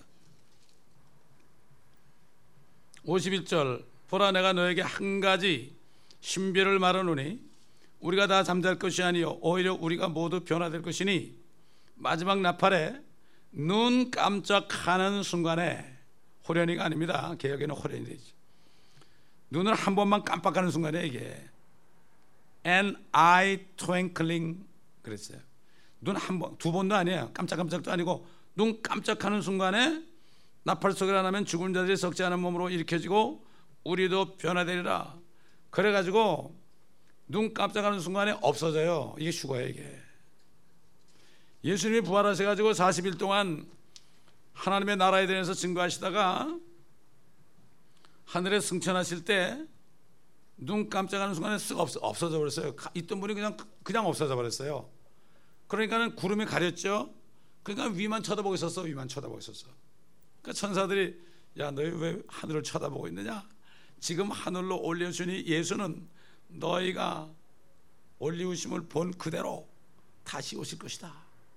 51절 보라 내가 너에게 한 가지 신비를 말하노니 우리가 다 잠잘 것이 아니요 오히려 우리가 모두 변화될 것이니 마지막 나팔에 눈 깜짝하는 순간에 호련이가 아닙니다. 개혁에는 호련이 되지. 눈을 한 번만 깜빡하는 순간에 이게 an eye twinkling 그랬어요. 눈 한 번, 두 번도 아니에요. 깜짝깜짝도 아니고 눈 깜짝하는 순간에 나팔 소리가 나면 죽은 자들이 썩지 않은 몸으로 일으켜지고 우리도 변화되리라. 그래가지고 눈 깜짝하는 순간에 없어져요. 이게 죽어요. 이게 예수님이 부활하셔가지고 40일 동안 하나님의 나라에 대해서 증거하시다가 하늘에 승천하실 때 눈 깜짝하는 순간에 쓱 없어져 버렸어요. 있던 분이 그냥 없어져 버렸어요. 그러니까는 구름이 가렸죠. 그러니까 위만 쳐다보고 있었어. 위만 쳐다보고 있었어. 그러니까 천사들이 야 너희 왜 하늘을 쳐다보고 있느냐? 지금 하늘로 올려주니 예수는 너희가 올리우심을 본 그대로 다시 오실 것이다.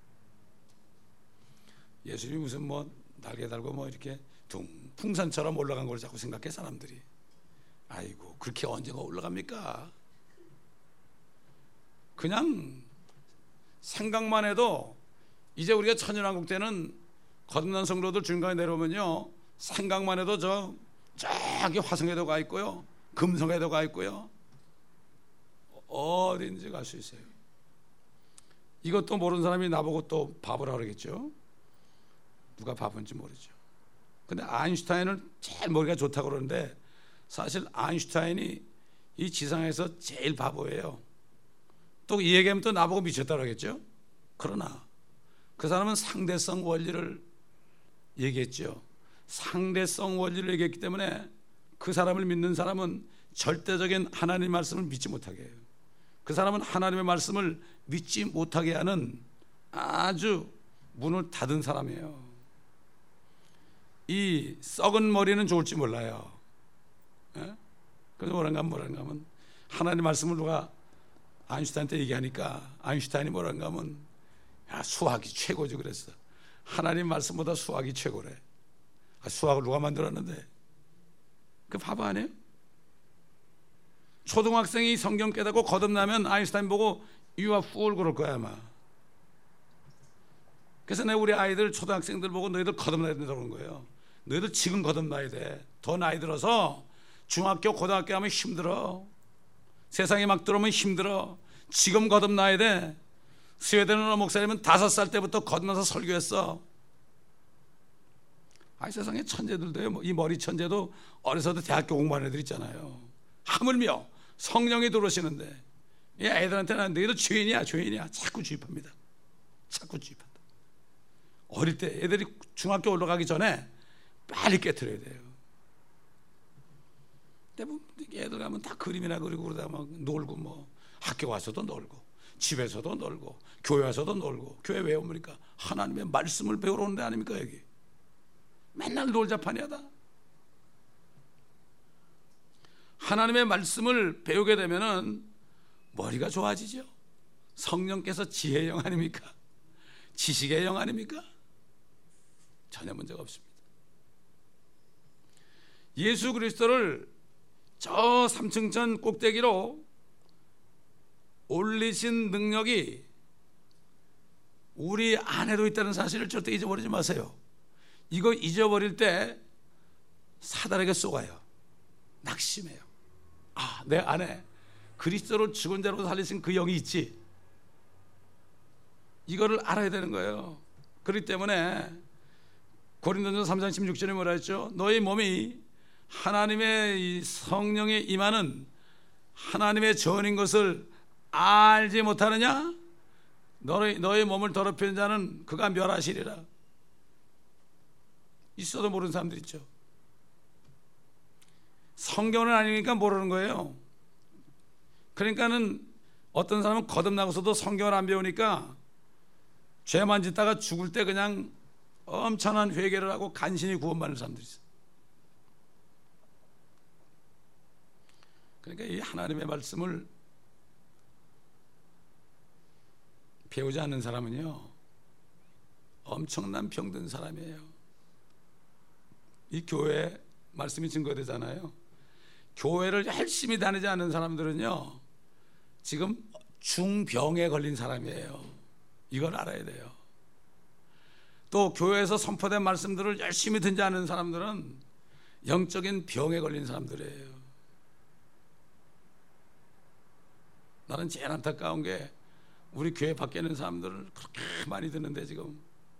예수님이 무슨 뭐 날개 달고 뭐 이렇게 풍선처럼 올라간 걸 자꾸 생각해 사람들이. 아이고 그렇게 언제가 올라갑니까? 그냥 생각만 해도 이제 우리가 천연왕국 때는 거듭난 성도들 중간에 내려오면요 생각만 해도 저기 화성에도 가 있고요 금성에도 가 있고요 어딘지 갈 수 있어요. 이것도 모르는 사람이 나보고 또 바보라 그러겠죠. 누가 바본지 모르죠. 근데 아인슈타인은 제일 머리가 좋다고 그러는데 사실 아인슈타인이 이 지상에서 제일 바보예요. 또 이 얘기하면 또 나보고 미쳤다고 하겠죠. 그러나 그 사람은 상대성 원리를 얘기했죠. 상대성 원리를 얘기했기 때문에 그 사람을 믿는 사람은 절대적인 하나님의 말씀을 믿지 못하게 해요. 그 사람은 하나님의 말씀을 믿지 못하게 하는 아주 문을 닫은 사람이에요. 이 썩은 머리는 좋을지 몰라요. 예? 그래서 뭐란가 하면 하나님의 말씀을 누가 아인슈타인한테 얘기하니까 아인슈타인이 뭐란가 하면 야 수학이 최고지 그랬어. 하나님 말씀보다 수학이 최고래. 수학을 누가 만들었는데 그 바보 아니에요? 초등학생이 성경 깨닫고 거듭나면 아인슈타인 보고 You are fool 그럴 거야 아마. 그래서 내가 우리 아이들 초등학생들 보고 너희들 거듭나야 된다고 그런 거예요. 너희들 지금 거듭나야 돼. 더 나이 들어서 중학교 고등학교 하면 힘들어. 세상에 막 들어오면 힘들어. 지금 거듭나야 돼. 스웨덴 어느 목사님은 5살 때부터 거듭나서 설교했어. 아이 세상에 천재들도요. 이 머리 천재도 어려서도 대학교 공부하는 애들 있잖아요. 하물며 성령이 들어오시는데 이 애들한테는 너희들 죄인이야 자꾸 주입합니다. 자꾸 주입한다. 어릴 때 애들이 중학교 올라가기 전에 빨리 깨트려야 돼요. 대부분 애들 가면 다 그림이나 그리고 그러다 막 놀고 뭐 학교 와서도 놀고 집에서도 놀고 교회 와서도 놀고. 교회 왜 옵니까? 하나님의 말씀을 배우러 오는 데 아닙니까? 여기 맨날 놀자판이야다. 하나님의 말씀을 배우게 되면은 머리가 좋아지죠. 성령께서 지혜의 영 아닙니까? 지식의 영 아닙니까? 전혀 문제가 없습니다. 예수 그리스도를 저 3층천 꼭대기로 올리신 능력이 우리 안에도 있다는 사실을 절대 잊어버리지 마세요. 이거 잊어버릴 때 사단에게 쏘가요. 낙심해요. 아, 내 안에 그리스도를 죽은 자로 살리신 그 영이 있지. 이거를 알아야 되는 거예요. 그렇기 때문에 고린도전서 3장 16절에 뭐라 했죠? 너희 몸이 하나님의 이 성령에 임하는 하나님의 전인 것을 알지 못하느냐? 너희 몸을 더럽히는 자는 그가 멸하시리라. 있어도 모르는 사람들 있죠. 성경을 아니니까 모르는 거예요. 그러니까는 어떤 사람은 거듭나고서도 성경을 안 배우니까 죄만 짓다가 죽을 때 그냥 엄청난 회개를 하고 간신히 구원받는 사람들이 있어요. 그러니까 이 하나님의 말씀을 배우지 않는 사람은요, 엄청난 병든 사람이에요. 이 교회 말씀이 증거되잖아요. 교회를 열심히 다니지 않는 사람들은요, 지금 중병에 걸린 사람이에요. 이걸 알아야 돼요. 또 교회에서 선포된 말씀들을 열심히 듣지 않는 사람들은 영적인 병에 걸린 사람들이에요. 나는 제일 안타까운 게 우리 교회 밖에 있는 사람들을 그렇게 많이 듣는데 지금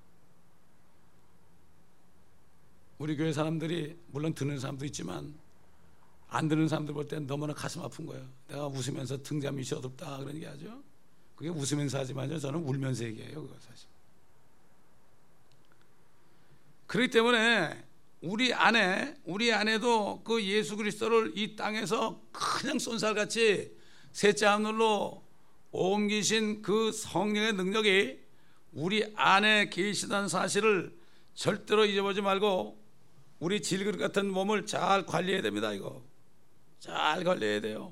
우리 교회 사람들이 물론 듣는 사람도 있지만 안 듣는 사람들 볼 땐 너무나 가슴 아픈 거예요. 내가 웃으면서 등잔 밑이 어둡다 그런 얘기 하죠. 그게 웃으면서 하지만요, 저는 울면서 얘기해요. 그거 사실. 그렇기 때문에 우리 안에도 그 예수 그리스도를 이 땅에서 그냥 쏜살같이 셋째 하늘로 옮기신 그 성령의 능력이 우리 안에 계시다는 사실을 절대로 잊어보지 말고 우리 질그릇 같은 몸을 잘 관리해야 됩니다. 이거 잘 관리해야 돼요.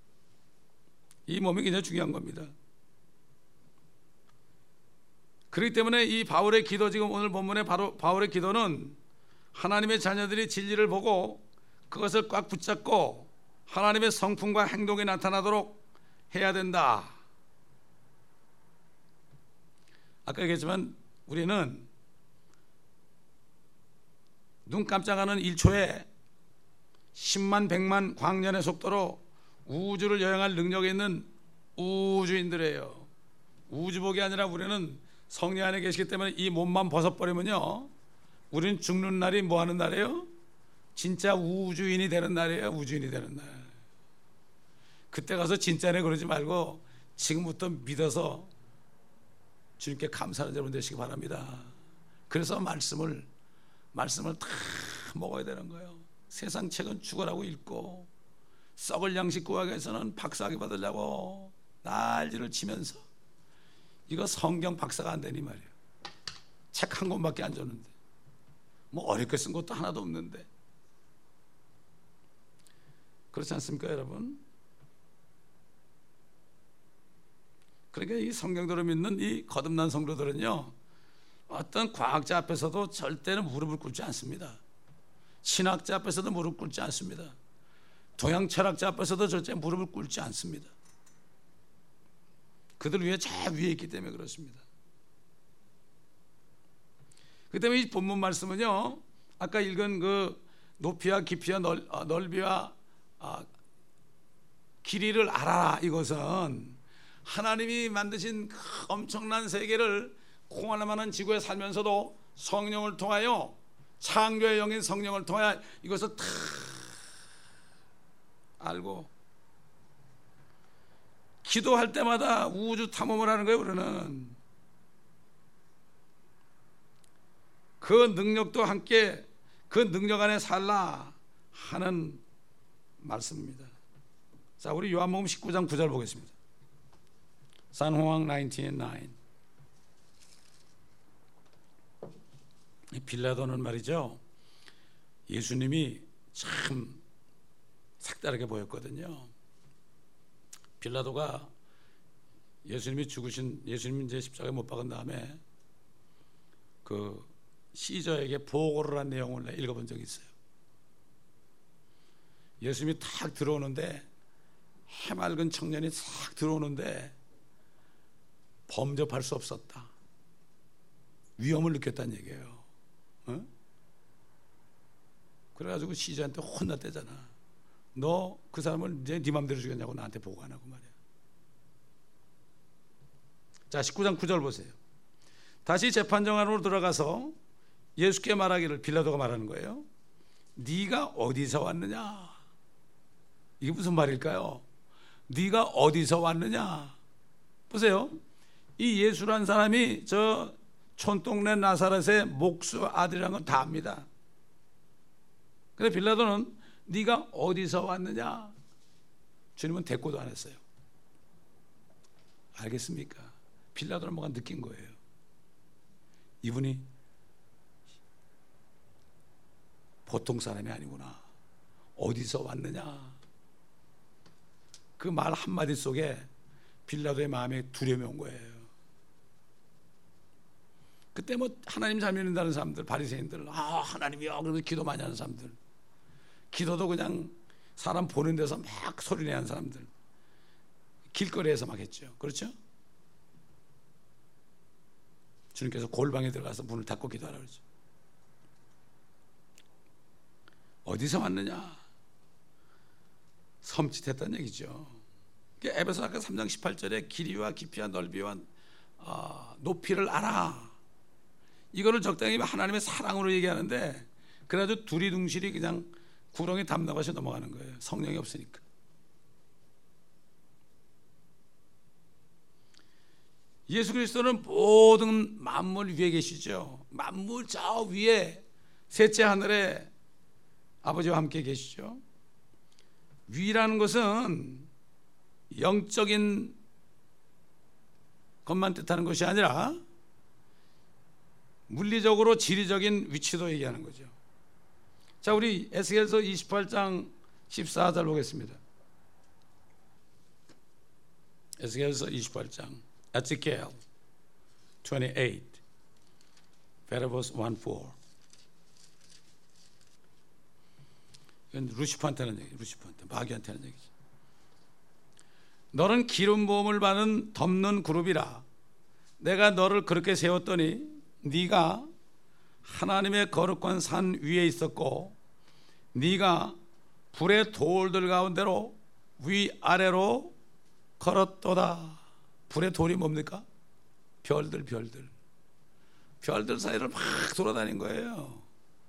이 몸이 굉장히 중요한 겁니다. 그렇기 때문에 이 바울의 기도, 지금 오늘 본문의 바울의 기도는 하나님의 자녀들이 진리를 보고 그것을 꽉 붙잡고 하나님의 성품과 행동이 나타나도록 해야 된다. 아까 얘기했지만 우리는 눈 깜짝하는 1초에 10만 100만 광년의 속도로 우주를 여행할 능력이 있는 우주인들이에요. 우주복이 아니라 우리는 성령 안에 계시기 때문에 이 몸만 벗어버리면요, 우리는 죽는 날이 뭐 하는 날이에요? 진짜 우주인이 되는 날이에요. 우주인이 되는 날. 그때 가서 진짜네 그러지 말고 지금부터 믿어서 주님께 감사하는 여러분 되시기 바랍니다. 그래서 말씀을 다 먹어야 되는 거예요. 세상 책은 죽으라고 읽고 썩을 양식 구하기 위해서는 박사학위 받으려고 난리를 치면서 이거 성경 박사가 안 되니 말이에요. 책 한 권밖에 안 줬는데 뭐 어렵게 쓴 것도 하나도 없는데. 그렇지 않습니까 여러분? 그러니까 이 성경대로 믿는 이 거듭난 성도들은요, 어떤 과학자 앞에서도 절대로 무릎을 꿇지 않습니다. 신학자 앞에서도 무릎 꿇지 않습니다. 동양 철학자 앞에서도 절대 무릎을 꿇지 않습니다. 그들 위에 저 위에 있기 때문에 그렇습니다. 그 때문에 이 본문 말씀은요, 아까 읽은 그 높이와 깊이와 넓이와 길이를 알아라, 이것은 하나님이 만드신 그 엄청난 세계를 공활만한 지구에 살면서도 성령을 통하여, 창조의 영인 성령을 통하여 이것을 다 알고 기도할 때마다 우주 탐험을 하는 거예요. 우리는 그 능력도 함께 그 능력 안에 살라 하는 말씀입니다. 자, 우리 요한복음 19장 9절 보겠습니다. 산호왕 19:9. 빌라도는 말이죠, 예수님이 참 색다르게 보였거든요. 빌라도가 예수님이 이제 십자가에 못 박은 다음에 그 시저에게 보고를 한 내용을 읽어본 적이 있어요. 예수님이 탁 들어오는데, 해맑은 청년이 탁 들어오는데 범접할 수 없었다. 위험을 느꼈다는 얘기예요. 어? 그래가지고 시저한테 혼났대잖아. 너 그 사람을 이제 네 맘대로 죽였냐고 나한테 보고 안 하고 말이야. 자, 19장 9절 보세요. 다시 재판정 안으로 들어가서 예수께 말하기를, 빌라도가 말하는 거예요. 네가 어디서 왔느냐? 이게 무슨 말일까요? 네가 어디서 왔느냐? 보세요. 이 예수란 사람이 저 촌동네 나사렛의 목수 아들이라는 건 다 압니다. 근데 빌라도는 네가 어디서 왔느냐? 주님은 대꾸도 안 했어요. 알겠습니까? 빌라도는 뭐가 느낀 거예요. 이분이 보통 사람이 아니구나. 어디서 왔느냐? 그 말 한마디 속에 빌라도의 마음에 두려움이 온 거예요. 그때 뭐 하나님 잘 믿는다는 사람들, 바리새인들, 하나님이요 그래서 기도 많이 하는 사람들, 기도도 그냥 사람 보는 데서 막 소리내는 사람들, 길거리에서 막 했죠. 그렇죠? 주님께서 골방에 들어가서 문을 닫고 기도하라고 그러죠. 어디서 왔느냐? 섬찟했다는 얘기죠. 에베소 아까 3장 18절에 길이와 깊이와 넓이와 높이를 알아. 이거를 적당히 하나님의 사랑으로 얘기하는데, 그래도 두리둥실이 그냥 구렁이 담나가시 넘어가는 거예요. 성령이 없으니까. 예수 그리스도는 모든 만물 위에 계시죠. 만물 저 위에 셋째 하늘에 아버지와 함께 계시죠. 위라는 것은 영적인 것만 뜻하는 것이 아니라 물리적으로 지리적인 위치도 얘기하는 거죠. 자, 우리 에스겔서 28장 14절 보겠습니다. 에스겔서 28장, 에스겔 28 verse 1-4. 이건 루시퍼한테는 얘기, 루시퍼한테, 마귀한테는 얘기죠. 너는 기름 부음을 받은 덮는 그룹이라. 내가 너를 그렇게 세웠더니 네가 하나님의 거룩한 산 위에 있었고, 네가 불의 돌들 가운데로 위아래로 걸었도다. 불의 돌이 뭡니까? 별들 사이를 막 돌아다닌 거예요.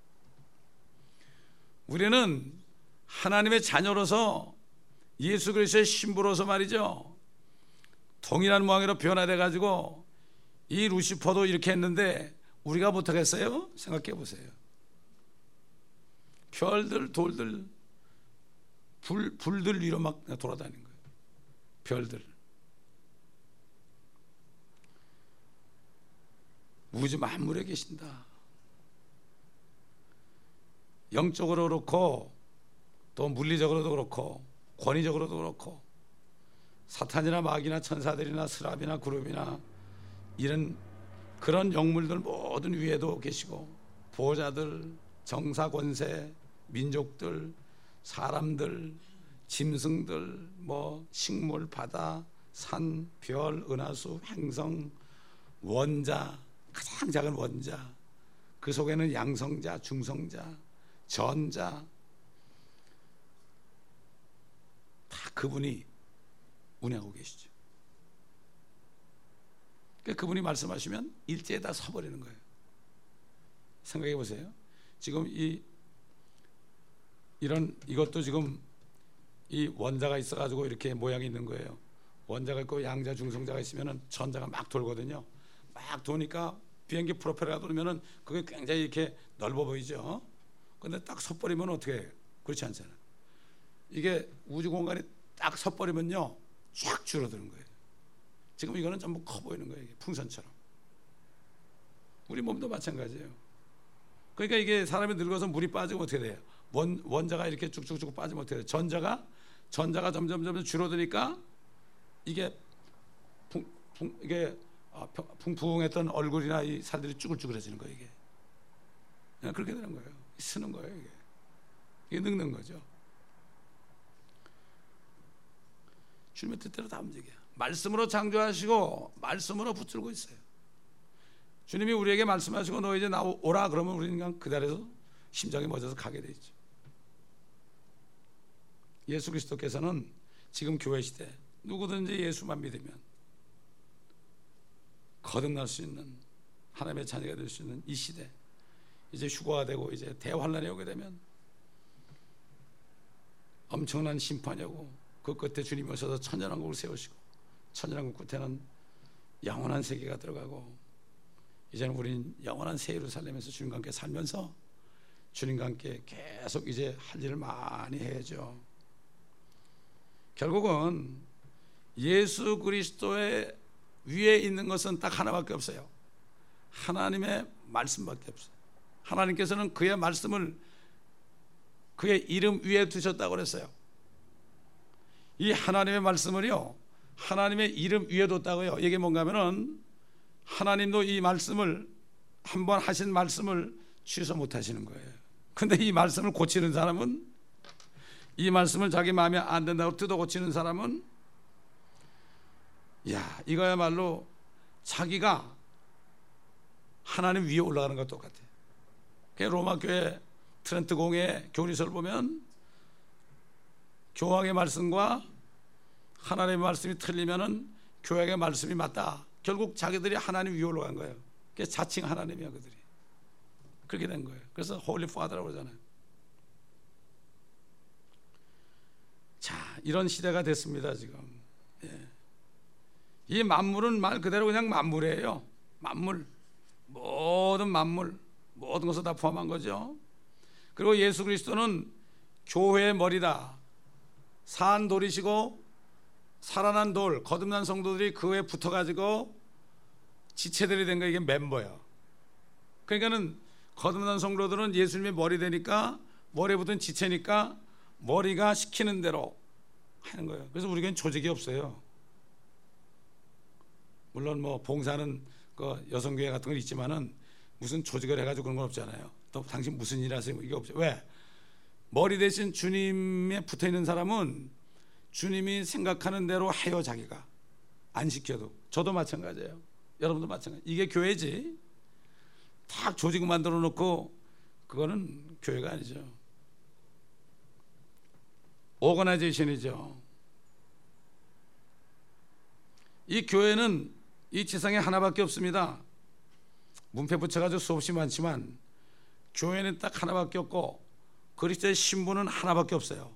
우리는 하나님의 자녀로서 예수 그리스도의 신부로서 말이죠, 동일한 모양으로 변화돼 가지고 이 루시퍼도 이렇게 했는데 우리가 못하겠어요? 생각해 보세요. 별들, 돌들, 불들 위로 막 돌아다니는 거예요. 별들. 우주 만물에 계신다. 영적으로 그렇고 또 물리적으로도 그렇고 권위적으로도 그렇고 사탄이나 마귀나 천사들이나 스랍이나 그룹이나 이런 그런 영물들 모든 위에도 계시고, 보호자들, 정사, 권세, 민족들, 사람들, 짐승들, 뭐 식물, 바다, 산, 별, 은하수, 행성, 원자, 가장 작은 원자, 그 속에는 양성자, 중성자, 전자, 다 그분이 운행하고 계시죠. 그러니까 그분이 말씀하시면 일제에 다 서버리는 거예요. 생각해 보세요. 지금 이것도 지금 이 원자가 있어가지고 이렇게 모양이 있는 거예요. 원자가 있고 양자, 중성자가 있으면은 전자가 막 돌거든요. 막 도니까 비행기 프로펠러가 돌면은 그게 굉장히 이렇게 넓어 보이죠. 근데 딱 섰버리면 어떻게 해요? 그렇지 않잖아요. 이게 우주 공간이 딱 섰버리면요, 쫙 줄어드는 거예요. 지금 이거는 전부 커 보이는 거예요. 이게 풍선처럼. 우리 몸도 마찬가지예요. 그러니까 이게 사람이 늙어서 물이 빠지면 어떻게 돼요? 원자가 이렇게 쭉쭉쭉 빠지면 어떻게 돼요? 전자가 점점 줄어드니까 이게 풍부했던 얼굴이나 이 살들이 쭈글쭈글해지는 거예요. 이게 그냥 그렇게 되는 거예요. 쓰는 거예요. 이게 늙는 거죠. 주님의 뜻대로 다 움직여요. 말씀으로 창조하시고 말씀으로 붙들고 있어요. 주님이 우리에게 말씀하시고 너 이제 나오라 그러면 우리는 그냥 그 자리에서 심장이 멎어서 가게 돼 있죠. 예수 그리스도께서는 지금 교회 시대 누구든지 예수만 믿으면 거듭날 수 있는 하나님의 자녀가 될 수 있는 이 시대, 이제 휴거가 되고 이제 대환란이 오게 되면 엄청난 심판이 오고 그 끝에 주님이 오셔서 천년왕국을 세우시고 천년왕국 끝에는 영원한 세계가 들어가고 이제는 우린 영원한 새 예루살렘에서 주님과 함께 살면서 주님과 함께 계속 이제 할 일을 많이 해야죠. 결국은 예수 그리스도의 위에 있는 것은 딱 하나밖에 없어요. 하나님의 말씀밖에 없어요. 하나님께서는 그의 말씀을 그의 이름 위에 두셨다고 그랬어요. 이 하나님의 말씀을요, 하나님의 이름 위에 뒀다고요. 이게 뭔가 하면은 하나님도 이 말씀을 한번 하신 말씀을 취소 못 하시는 거예요. 근데 이 말씀을 고치는 사람은, 이 말씀을 자기 마음에 안 된다고 뜯어 고치는 사람은, 야, 이거야말로 자기가 하나님 위에 올라가는 것과 똑같아요. 로마 교회 트렌트 공회 교리서를 보면 교황의 말씀과 하나님의 말씀이 틀리면은 교회의 말씀이 맞다. 결국 자기들이 하나님 위에 올라간 거예요. 그게 자칭 하나님이야, 그들이. 그렇게 된 거예요. 그래서 홀리 파더라고 그러잖아요. 자, 이런 시대가 됐습니다, 지금. 예. 이 만물은 말 그대로 그냥 만물이에요. 만물, 모든 만물, 모든 것을 다 포함한 거죠. 그리고 예수 그리스도는 교회의 머리다. 산 돌이시고 살아난 돌, 거듭난 성도들이 그 위에 붙어가지고 지체들이 된 거, 이게 멤버예요. 그러니까는 거듭난 성도들은 예수님의 머리 되니까, 머리에 붙은 지체니까 머리가 시키는 대로 하는 거예요. 그래서 우리 교회는 조직이 없어요. 물론 뭐 봉사는 그 여성교회 같은 건 있지만은 무슨 조직을 해가지고 그런 건 없잖아요. 또 당신 무슨 일 하세요? 이게 없죠. 왜? 머리 대신 주님에 붙어 있는 사람은 주님이 생각하는 대로 해요. 자기가 안 시켜도. 저도 마찬가지예요. 여러분도 마찬가지. 이게 교회지. 딱 조직 만들어 놓고 그거는 교회가 아니죠. 오거나이제이션이죠. 이 교회는 이 세상에 하나밖에 없습니다. 문패 붙여가지고 수없이 많지만 교회는 딱 하나밖에 없고 그리스도의 신부는 하나밖에 없어요.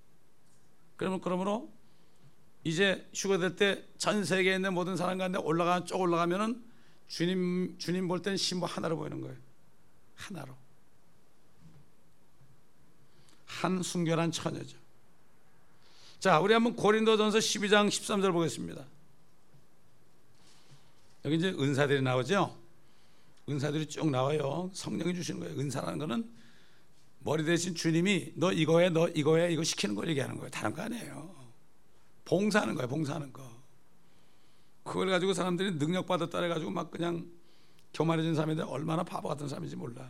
그러므로 이제 휴거될 때 전 세계에 있는 모든 사람 가운데 쭉 올라가면은 주님 볼 때는 신부 하나로 보이는 거예요. 하나로. 한 순결한 처녀죠. 자, 우리 한번 고린도전서 12장 13절 보겠습니다. 여기 이제 은사들이 나오죠. 은사들이 쭉 나와요. 성령이 주시는 거예요. 은사라는 거는 머리 대신 주님이 너 이거 해, 너 이거 해, 이거 시키는 걸 얘기하는 거예요. 다른 거 아니에요. 봉사하는 거예요. 봉사하는 거. 그걸 가지고 사람들이 능력 받았다 해가지고 막 그냥 교만해진 사람인데 얼마나 바보 같은 사람인지 몰라.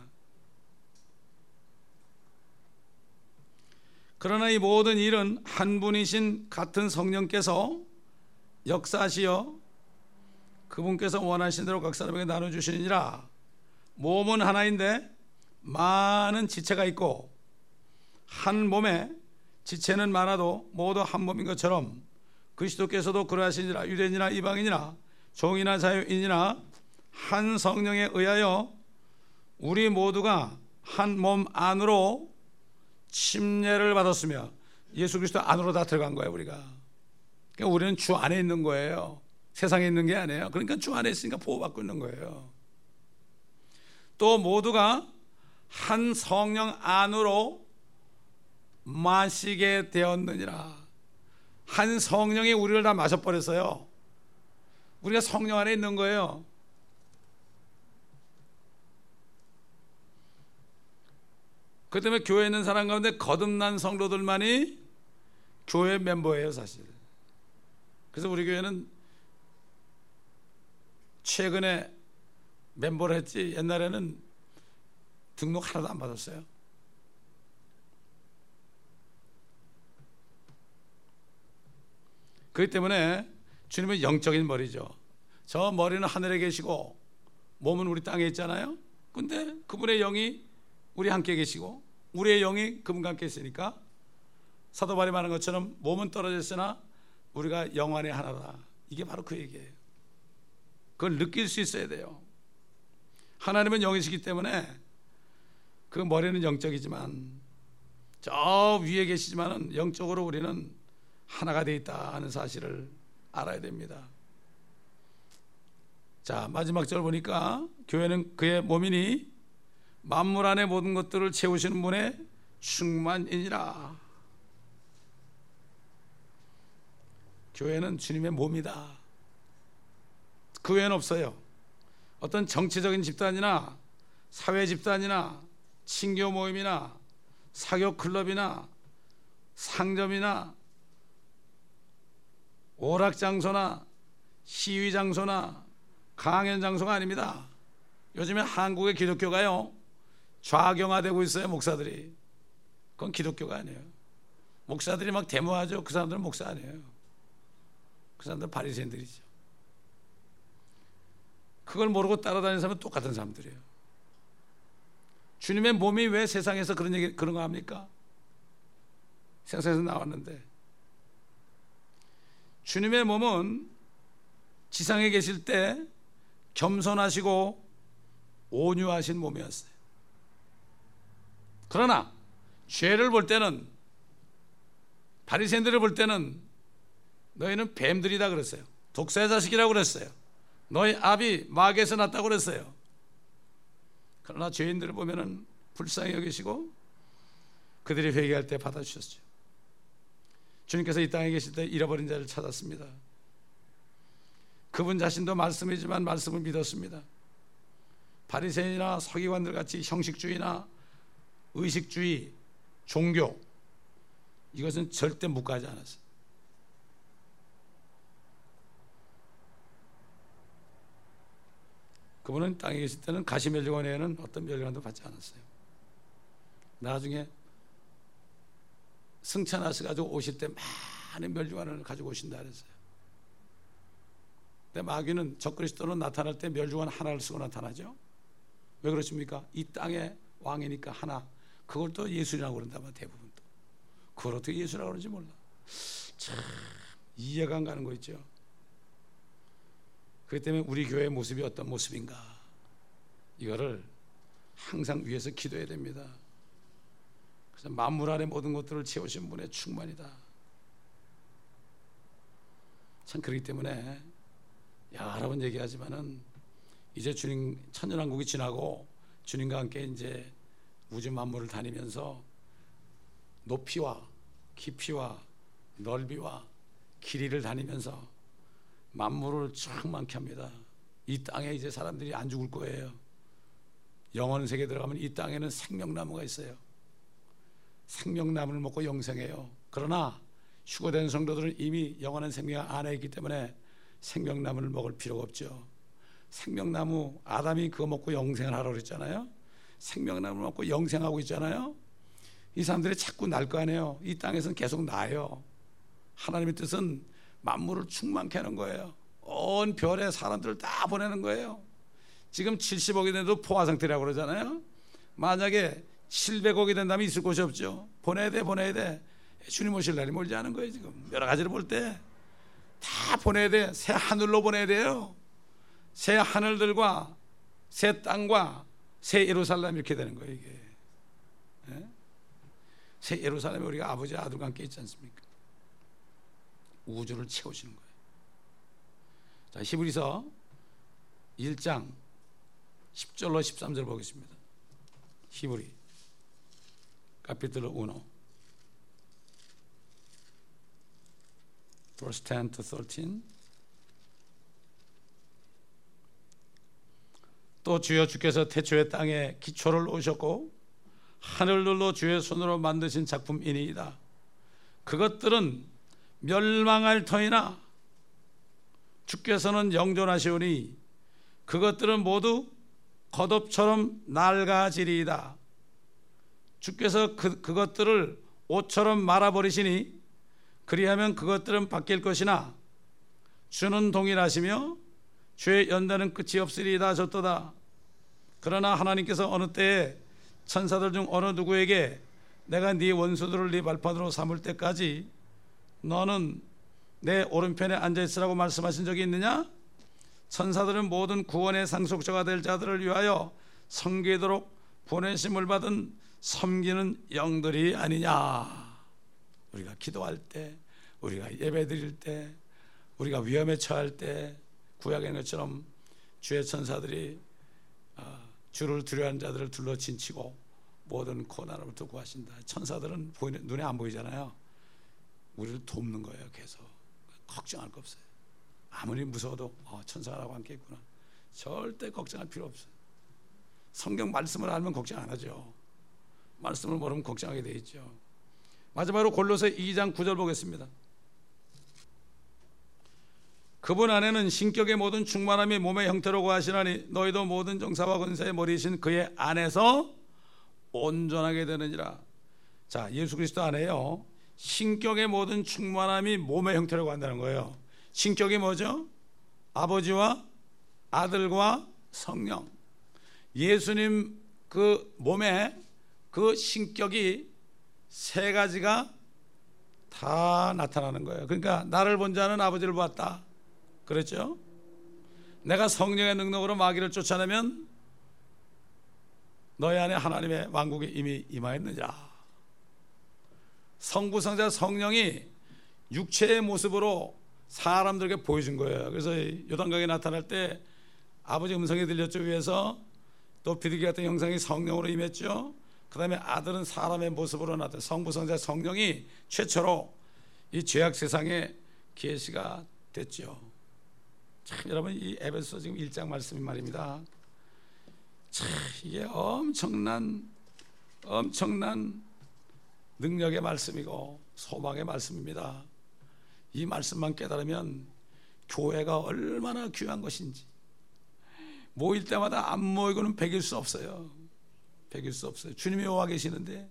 그러나 이 모든 일은 한 분이신 같은 성령께서 역사하시어 그분께서 원하신 대로 각 사람에게 나눠주시니라. 몸은 하나인데 많은 지체가 있고 한 몸에 지체는 많아도 모두 한 몸인 것처럼 그리스도께서도 그러하시니라. 유대인이나 이방인이나 종이나 자유인이나 한 성령에 의하여 우리 모두가 한 몸 안으로 침례를 받았으며, 예수 그리스도 안으로 다 들어간 거예요. 우리가. 그러니까 우리는 주 안에 있는 거예요. 세상에 있는 게 아니에요. 그러니까 주 안에 있으니까 보호받고 있는 거예요. 또 모두가 한 성령 안으로 마시게 되었느니라. 한 성령이 우리를 다 마셔버렸어요. 우리가 성령 안에 있는 거예요. 그 때문에 교회에 있는 사람 가운데 거듭난 성도들만이 교회 멤버예요, 사실. 그래서 우리 교회는 최근에 멤버를 했지, 옛날에는 등록 하나도 안 받았어요. 그렇기 때문에 주님은 영적인 머리죠. 저 머리는 하늘에 계시고 몸은 우리 땅에 있잖아요. 근데 그분의 영이 우리 함께 계시고 우리의 영이 그분과 함께 있으니까 사도 바울이 말한 것처럼 몸은 떨어졌으나 우리가 영 안에 하나다. 이게 바로 그 얘기예요. 그걸 느낄 수 있어야 돼요. 하나님은 영이시기 때문에 그 머리는 영적이지만 저 위에 계시지만은 영적으로 우리는 하나가 되어 있다 하는 사실을 알아야 됩니다. 자, 마지막 절 보니까 교회는 그의 몸이니 만물 안의 모든 것들을 채우시는 분의 충만이니라. 교회는 주님의 몸이다. 그 외에는 없어요. 어떤 정치적인 집단이나 사회 집단이나 친교 모임이나 사교 클럽이나 상점이나 오락 장소나 시위 장소나 강연 장소가 아닙니다. 요즘에 한국의 기독교가요 좌경화되고 있어요. 목사들이. 그건 기독교가 아니에요. 목사들이 막 데모하죠. 그 사람들은 목사 아니에요. 그 사람들은 바리새인들이죠. 그걸 모르고 따라다니는 사람은 똑같은 사람들이에요. 주님의 몸이 왜 세상에서 그런 거 합니까? 세상에서 나왔는데. 주님의 몸은 지상에 계실 때 겸손하시고 온유하신 몸이었어요. 그러나 죄를 볼 때는, 바리새인들을 볼 때는 너희는 뱀들이다 그랬어요. 독사의 자식이라고 그랬어요. 너희 아비 마귀에서 났다고 그랬어요. 그러나 죄인들을 보면은 불쌍히 여기시고 그들이 회개할 때 받아주셨죠. 주님께서 이 땅에 계실 때 잃어버린 자를 찾았습니다. 그분 자신도 말씀이지만 말씀을 믿었습니다. 바리새인이나 서기관들 같이 형식주의나 의식주의, 종교, 이것은 절대 묵과하지 않았어요. 그분은 땅에 계실 때는 가시면류관 외에는 어떤 면류관도 받지 않았어요. 나중에 승천하셔가지고 오실 때 많은 면류관을 가지고 오신다 그랬어요. 근데 마귀는 적그리스도로 나타날 때 면류관 하나를 쓰고 나타나죠. 왜 그렇습니까? 이 땅의 왕이니까 하나. 그걸 또 예수라고 그런다면 대부분 또. 그걸 어떻게 예수라고 그러는지 몰라. 참 이해가 안 가는 거 있죠. 그렇기 때문에 우리 교회의 모습이 어떤 모습인가, 이거를 항상 위해서 기도해야 됩니다. 그래서 만물 안의 모든 것들을 채우신 분의 충만이다. 참 그렇기 때문에 여러 번 얘기하지만은 이제 주님 천년왕국이 지나고 주님과 함께 이제 우주 만물을 다니면서 높이와 깊이와 넓이와 길이를 다니면서 만물을 충만케 합니다. 이 땅에 이제 사람들이 안 죽을 거예요. 영원 세계에 들어가면 이 땅에는 생명나무가 있어요. 생명나무를 먹고 영생해요. 그러나 휴거된 성도들은 이미 영원한 생명 안에 있기 때문에 생명나무를 먹을 필요가 없죠. 생명나무, 아담이 그거 먹고 영생을 하라고 그랬잖아요. 생명나무를 먹고 영생하고 있잖아요. 이 사람들이 자꾸 날 거 아니에요. 이 땅에서는 계속 나요. 하나님의 뜻은 만물을 충만케 하는 거예요. 온 별에 사람들을 다 보내는 거예요. 지금 70억이 돼도 포화 상태라고 그러잖아요. 만약에 700억이 된다면 있을 곳이 없죠. 보내야 돼. 주님 오실 날이 멀지 않은 거예요. 지금 여러 가지를 볼 때 다 보내야 돼. 새 하늘로 보내야 돼요. 새 하늘들과 새 땅과 새 예루살렘 이렇게 되는 거예요. 이게 새 예루살렘에 우리가 아버지 아들과 함께 있지 않습니까? 우주를 채우시는 거예요. 자, 히브리서 1장 10절로 13절 보겠습니다. 히브리 capítulo 1 verse 10 to 13. 또 주여 주께서 태초의 땅에 기초를 놓으셨고 하늘들로 주의 손으로 만드신 작품이니이다. 그것들은 멸망할 터이나 주께서는 영존하시오니 그것들은 모두 겉옷처럼 낡아지리이다. 주께서 그것들을 옷처럼 말아버리시니 그리하면 그것들은 바뀔 것이나 주는 동일하시며 주의 연단은 끝이 없으리이다 하셨도다. 그러나 하나님께서 어느 때에 천사들 중 어느 누구에게 내가 네 원수들을 네 발판으로 삼을 때까지 너는 내 오른편에 앉아있으라고 말씀하신 적이 있느냐? 천사들은 모든 구원의 상속자가 될 자들을 위하여 섬기도록 보내심을 받은 섬기는 영들이 아니냐. 우리가 기도할 때, 우리가 예배 드릴 때, 우리가 위험에 처할 때 구약의 것처럼 주의 천사들이 주를 두려워하는 자들을 둘러 진치고 모든 고난으로부터 구하신다. 천사들은 눈에 안 보이잖아요. 우리를 돕는 거예요. 계속 걱정할 거 없어요. 아무리 무서워도 천사가 나와 함께 있구나. 절대 걱정할 필요 없어요. 성경 말씀을 알면 걱정 안 하죠. 말씀을 모르면 걱정하게 돼 있죠. 마지막으로 골로새 2장 9절 보겠습니다. 그분 안에는 신격의 모든 충만함이 몸의 형태로 거하시나니 너희도 모든 정사와 권세의 머리이신 그의 안에서 온전하게 되느니라. 자, 예수 그리스도 안에요, 신격의 모든 충만함이 몸의 형태로 간다는 거예요. 신격이 뭐죠? 아버지와 아들과 성령. 예수님 그 몸에 그 신격이 세 가지가 다 나타나는 거예요. 그러니까 나를 본 자는 아버지를 보았다 그랬죠. 내가 성령의 능력으로 마귀를 쫓아내면 너희 안에 하나님의 왕국이 이미 임하였느니라. 성부, 성자, 성령이 육체의 모습으로 사람들에게 보여준 거예요. 그래서 요단강에 나타날 때 아버지 음성이 들렸죠. 위에서 또 비둘기 같은 형상이 성령으로 임했죠. 그 다음에 아들은 사람의 모습으로 나타나 성부, 성자, 성령이 최초로 이 죄악 세상에 계시가 됐죠. 참 여러분, 이 에베소서 지금 1장 말씀이 말입니다. 참 이게 엄청난 능력의 말씀이고 소망의 말씀입니다. 이 말씀만 깨달으면 교회가 얼마나 귀한 것인지, 모일 때마다 안 모이고는 배길 수 없어요. 배길 수 없어요. 주님이 와 계시는데,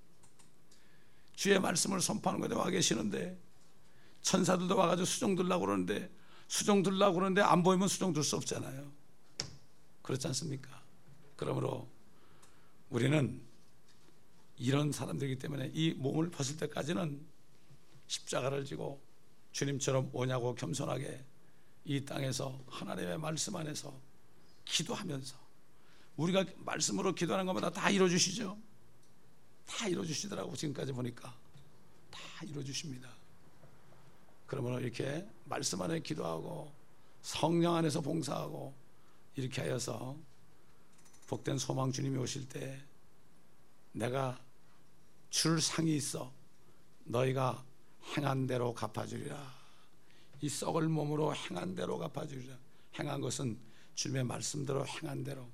주의 말씀을 선포하는 곳에 와 계시는데, 천사들도 와가지고 수종 들라고 그러는데, 수종 들라고 그러는데 안 보이면 수종 들 수 없잖아요. 그렇지 않습니까? 그러므로 우리는 이런 사람들이기 때문에 이 몸을 벗을 때까지는 십자가를 지고 주님처럼 오냐고 겸손하게 이 땅에서 하나님의 말씀 안에서 기도하면서, 우리가 말씀으로 기도하는 것마다 다 이루어주시죠. 다 이루어주시더라고. 지금까지 보니까 다 이루어주십니다. 그러므로 이렇게 말씀 안에 기도하고 성령 안에서 봉사하고 이렇게 하여서 복된 소망 주님이 오실 때 내가 줄 상이 있어 너희가 행한 대로 갚아주리라. 이 썩을 몸으로 행한 대로 갚아주리라. 행한 것은 주님의 말씀대로 행한 대로.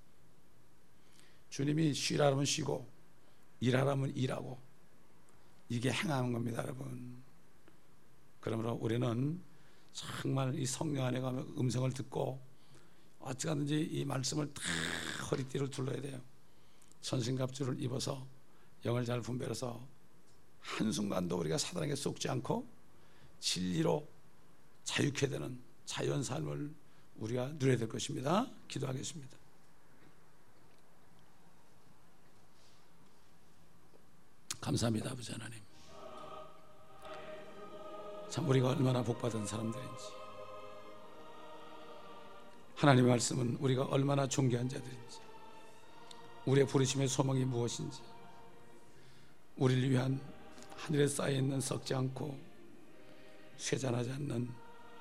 주님이 쉬라면 쉬고 일하라면 일하고, 이게 행하는 겁니다, 여러분. 그러므로 우리는 정말 이 성령 안에 가면 음성을 듣고 어찌하든지 이 말씀을 다 허리띠를 둘러야 돼요. 전신갑주를 입어서 영을 잘 분별해서 한순간도 우리가 사단에게 속지 않고 진리로 자유케 되는 자유한 삶을 우리가 누려야 될 것입니다. 기도하겠습니다. 감사합니다, 아버지 하나님. 참 우리가 얼마나 복받은 사람들인지, 하나님의 말씀은 우리가 얼마나 존귀한 자들인지, 우리의 부르심의 소망이 무엇인지, 우리를 위한 하늘에 쌓여있는 썩지 않고 쇠잔하지 않는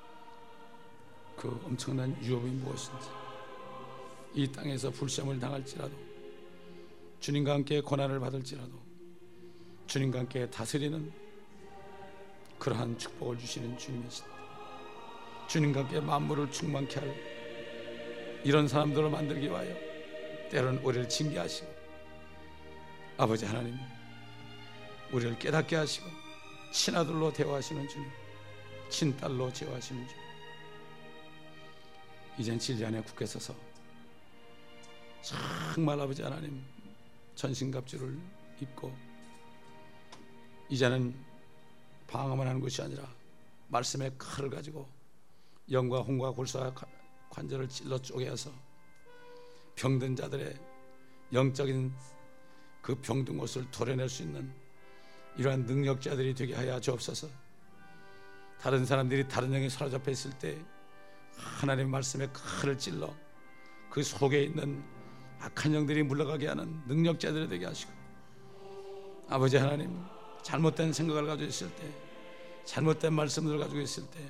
그 엄청난 유업이 무엇인지, 이 땅에서 불시험을 당할지라도, 주님과 함께 고난을 받을지라도 주님과 함께 다스리는 그러한 축복을 주시는 주님이시다. 주님과 함께 만물을 충만케 할 이런 사람들을 만들기 위하여 때로는 우리를 징계하시고, 아버지 하나님, 우리를 깨닫게 하시고 친아들로 대화하시는 주님, 친딸로 제어하시는 주님, 이젠 진리 안에 굳게 서서 정말 아버지 하나님 전신갑주를 입고 이제는 방어만 하는 것이 아니라 말씀의 칼을 가지고 영과 혼과 골수와 관절을 찔러 쪼개어서 병든 자들의 영적인 그 그 병든 곳을 도려낼 수 있는 이러한 능력자들이 되게 하여 주옵소서. 다른 사람들이 다른 영에 사로잡혀 있을 때 하나님의 말씀에 칼을 찔러 그 속에 있는 악한 영들이 물러가게 하는 능력자들이 되게 하시고, 아버지 하나님, 잘못된 생각을 가지고 있을 때, 잘못된 말씀들을 가지고 있을 때,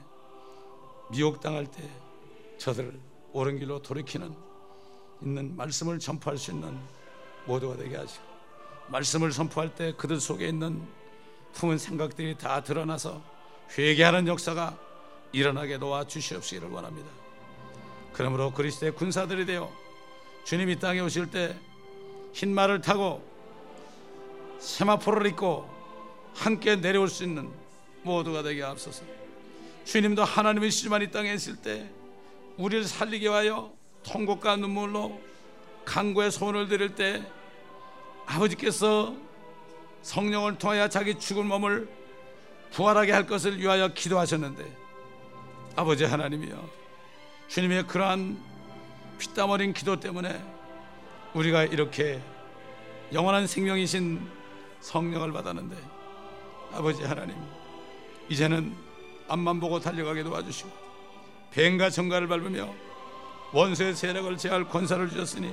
미혹당할 때 저들을 옳은 길로 돌이키는 있는 말씀을 전파할 수 있는 모두가 되게 하시고, 말씀을 선포할 때 그들 속에 있는 품은 생각들이 다 드러나서 회개하는 역사가 일어나게 도와 주시옵시기를 원합니다. 그러므로 그리스도의 군사들이 되어 주님 이 땅에 오실 때 흰 말을 타고 세마포를 입고 함께 내려올 수 있는 모두가 되게 하옵소서. 주님도 하나님이시지만 이 땅에 있을 때 우리를 살리게 하여 통곡과 눈물로 간구의 소원을 드릴 때 아버지께서 성령을 통하여 자기 죽은 몸을 부활하게 할 것을 위하여 기도하셨는데, 아버지 하나님이여, 주님의 그러한 피땀 어린 기도 때문에 우리가 이렇게 영원한 생명이신 성령을 받았는데, 아버지 하나님, 이제는 앞만 보고 달려가게 도와주시고 뱀과 정갈을 밟으며 원수의 세력을 제할 권세를 주셨으니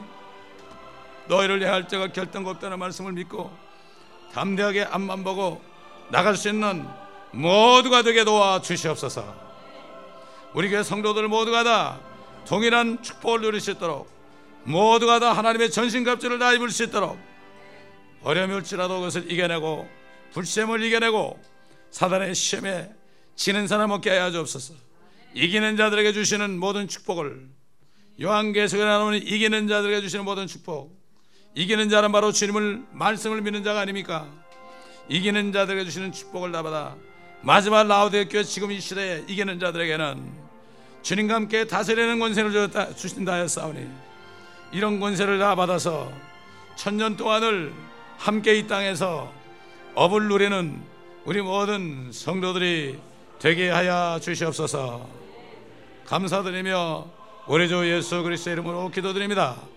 너희를 해할 자가 결단코 없다는 말씀을 믿고 담대하게 앞만 보고 나갈 수 있는 모두가 되게 도와 주시옵소서. 우리 교회 성도들 모두가 다 동일한 축복을 누릴 수 있도록, 모두가 다 하나님의 전신갑주를 다 입을 수 있도록, 어려움이 올지라도 그것을 이겨내고 불시험을 이겨내고 사단의 시험에 지는 사람 없게 하여 주옵소서. 이기는 자들에게 주시는 모든 축복을, 요한계시록에 나오는 이기는 자들에게 주시는 모든 축복, 이기는 자는 바로 주님을 말씀을 믿는 자가 아닙니까? 이기는 자들에게 주시는 축복을 다 받아 마지막 라오디게아 지금 이 시대에 이기는 자들에게는 주님과 함께 다스리는 권세를 주신다 하였사오니, 이런 권세를 다 받아서 천년 동안을 함께 이 땅에서 업을 누리는 우리 모든 성도들이 되게 하여 주시옵소서. 감사드리며 우리 주 예수 그리스도의 이름으로 기도드립니다.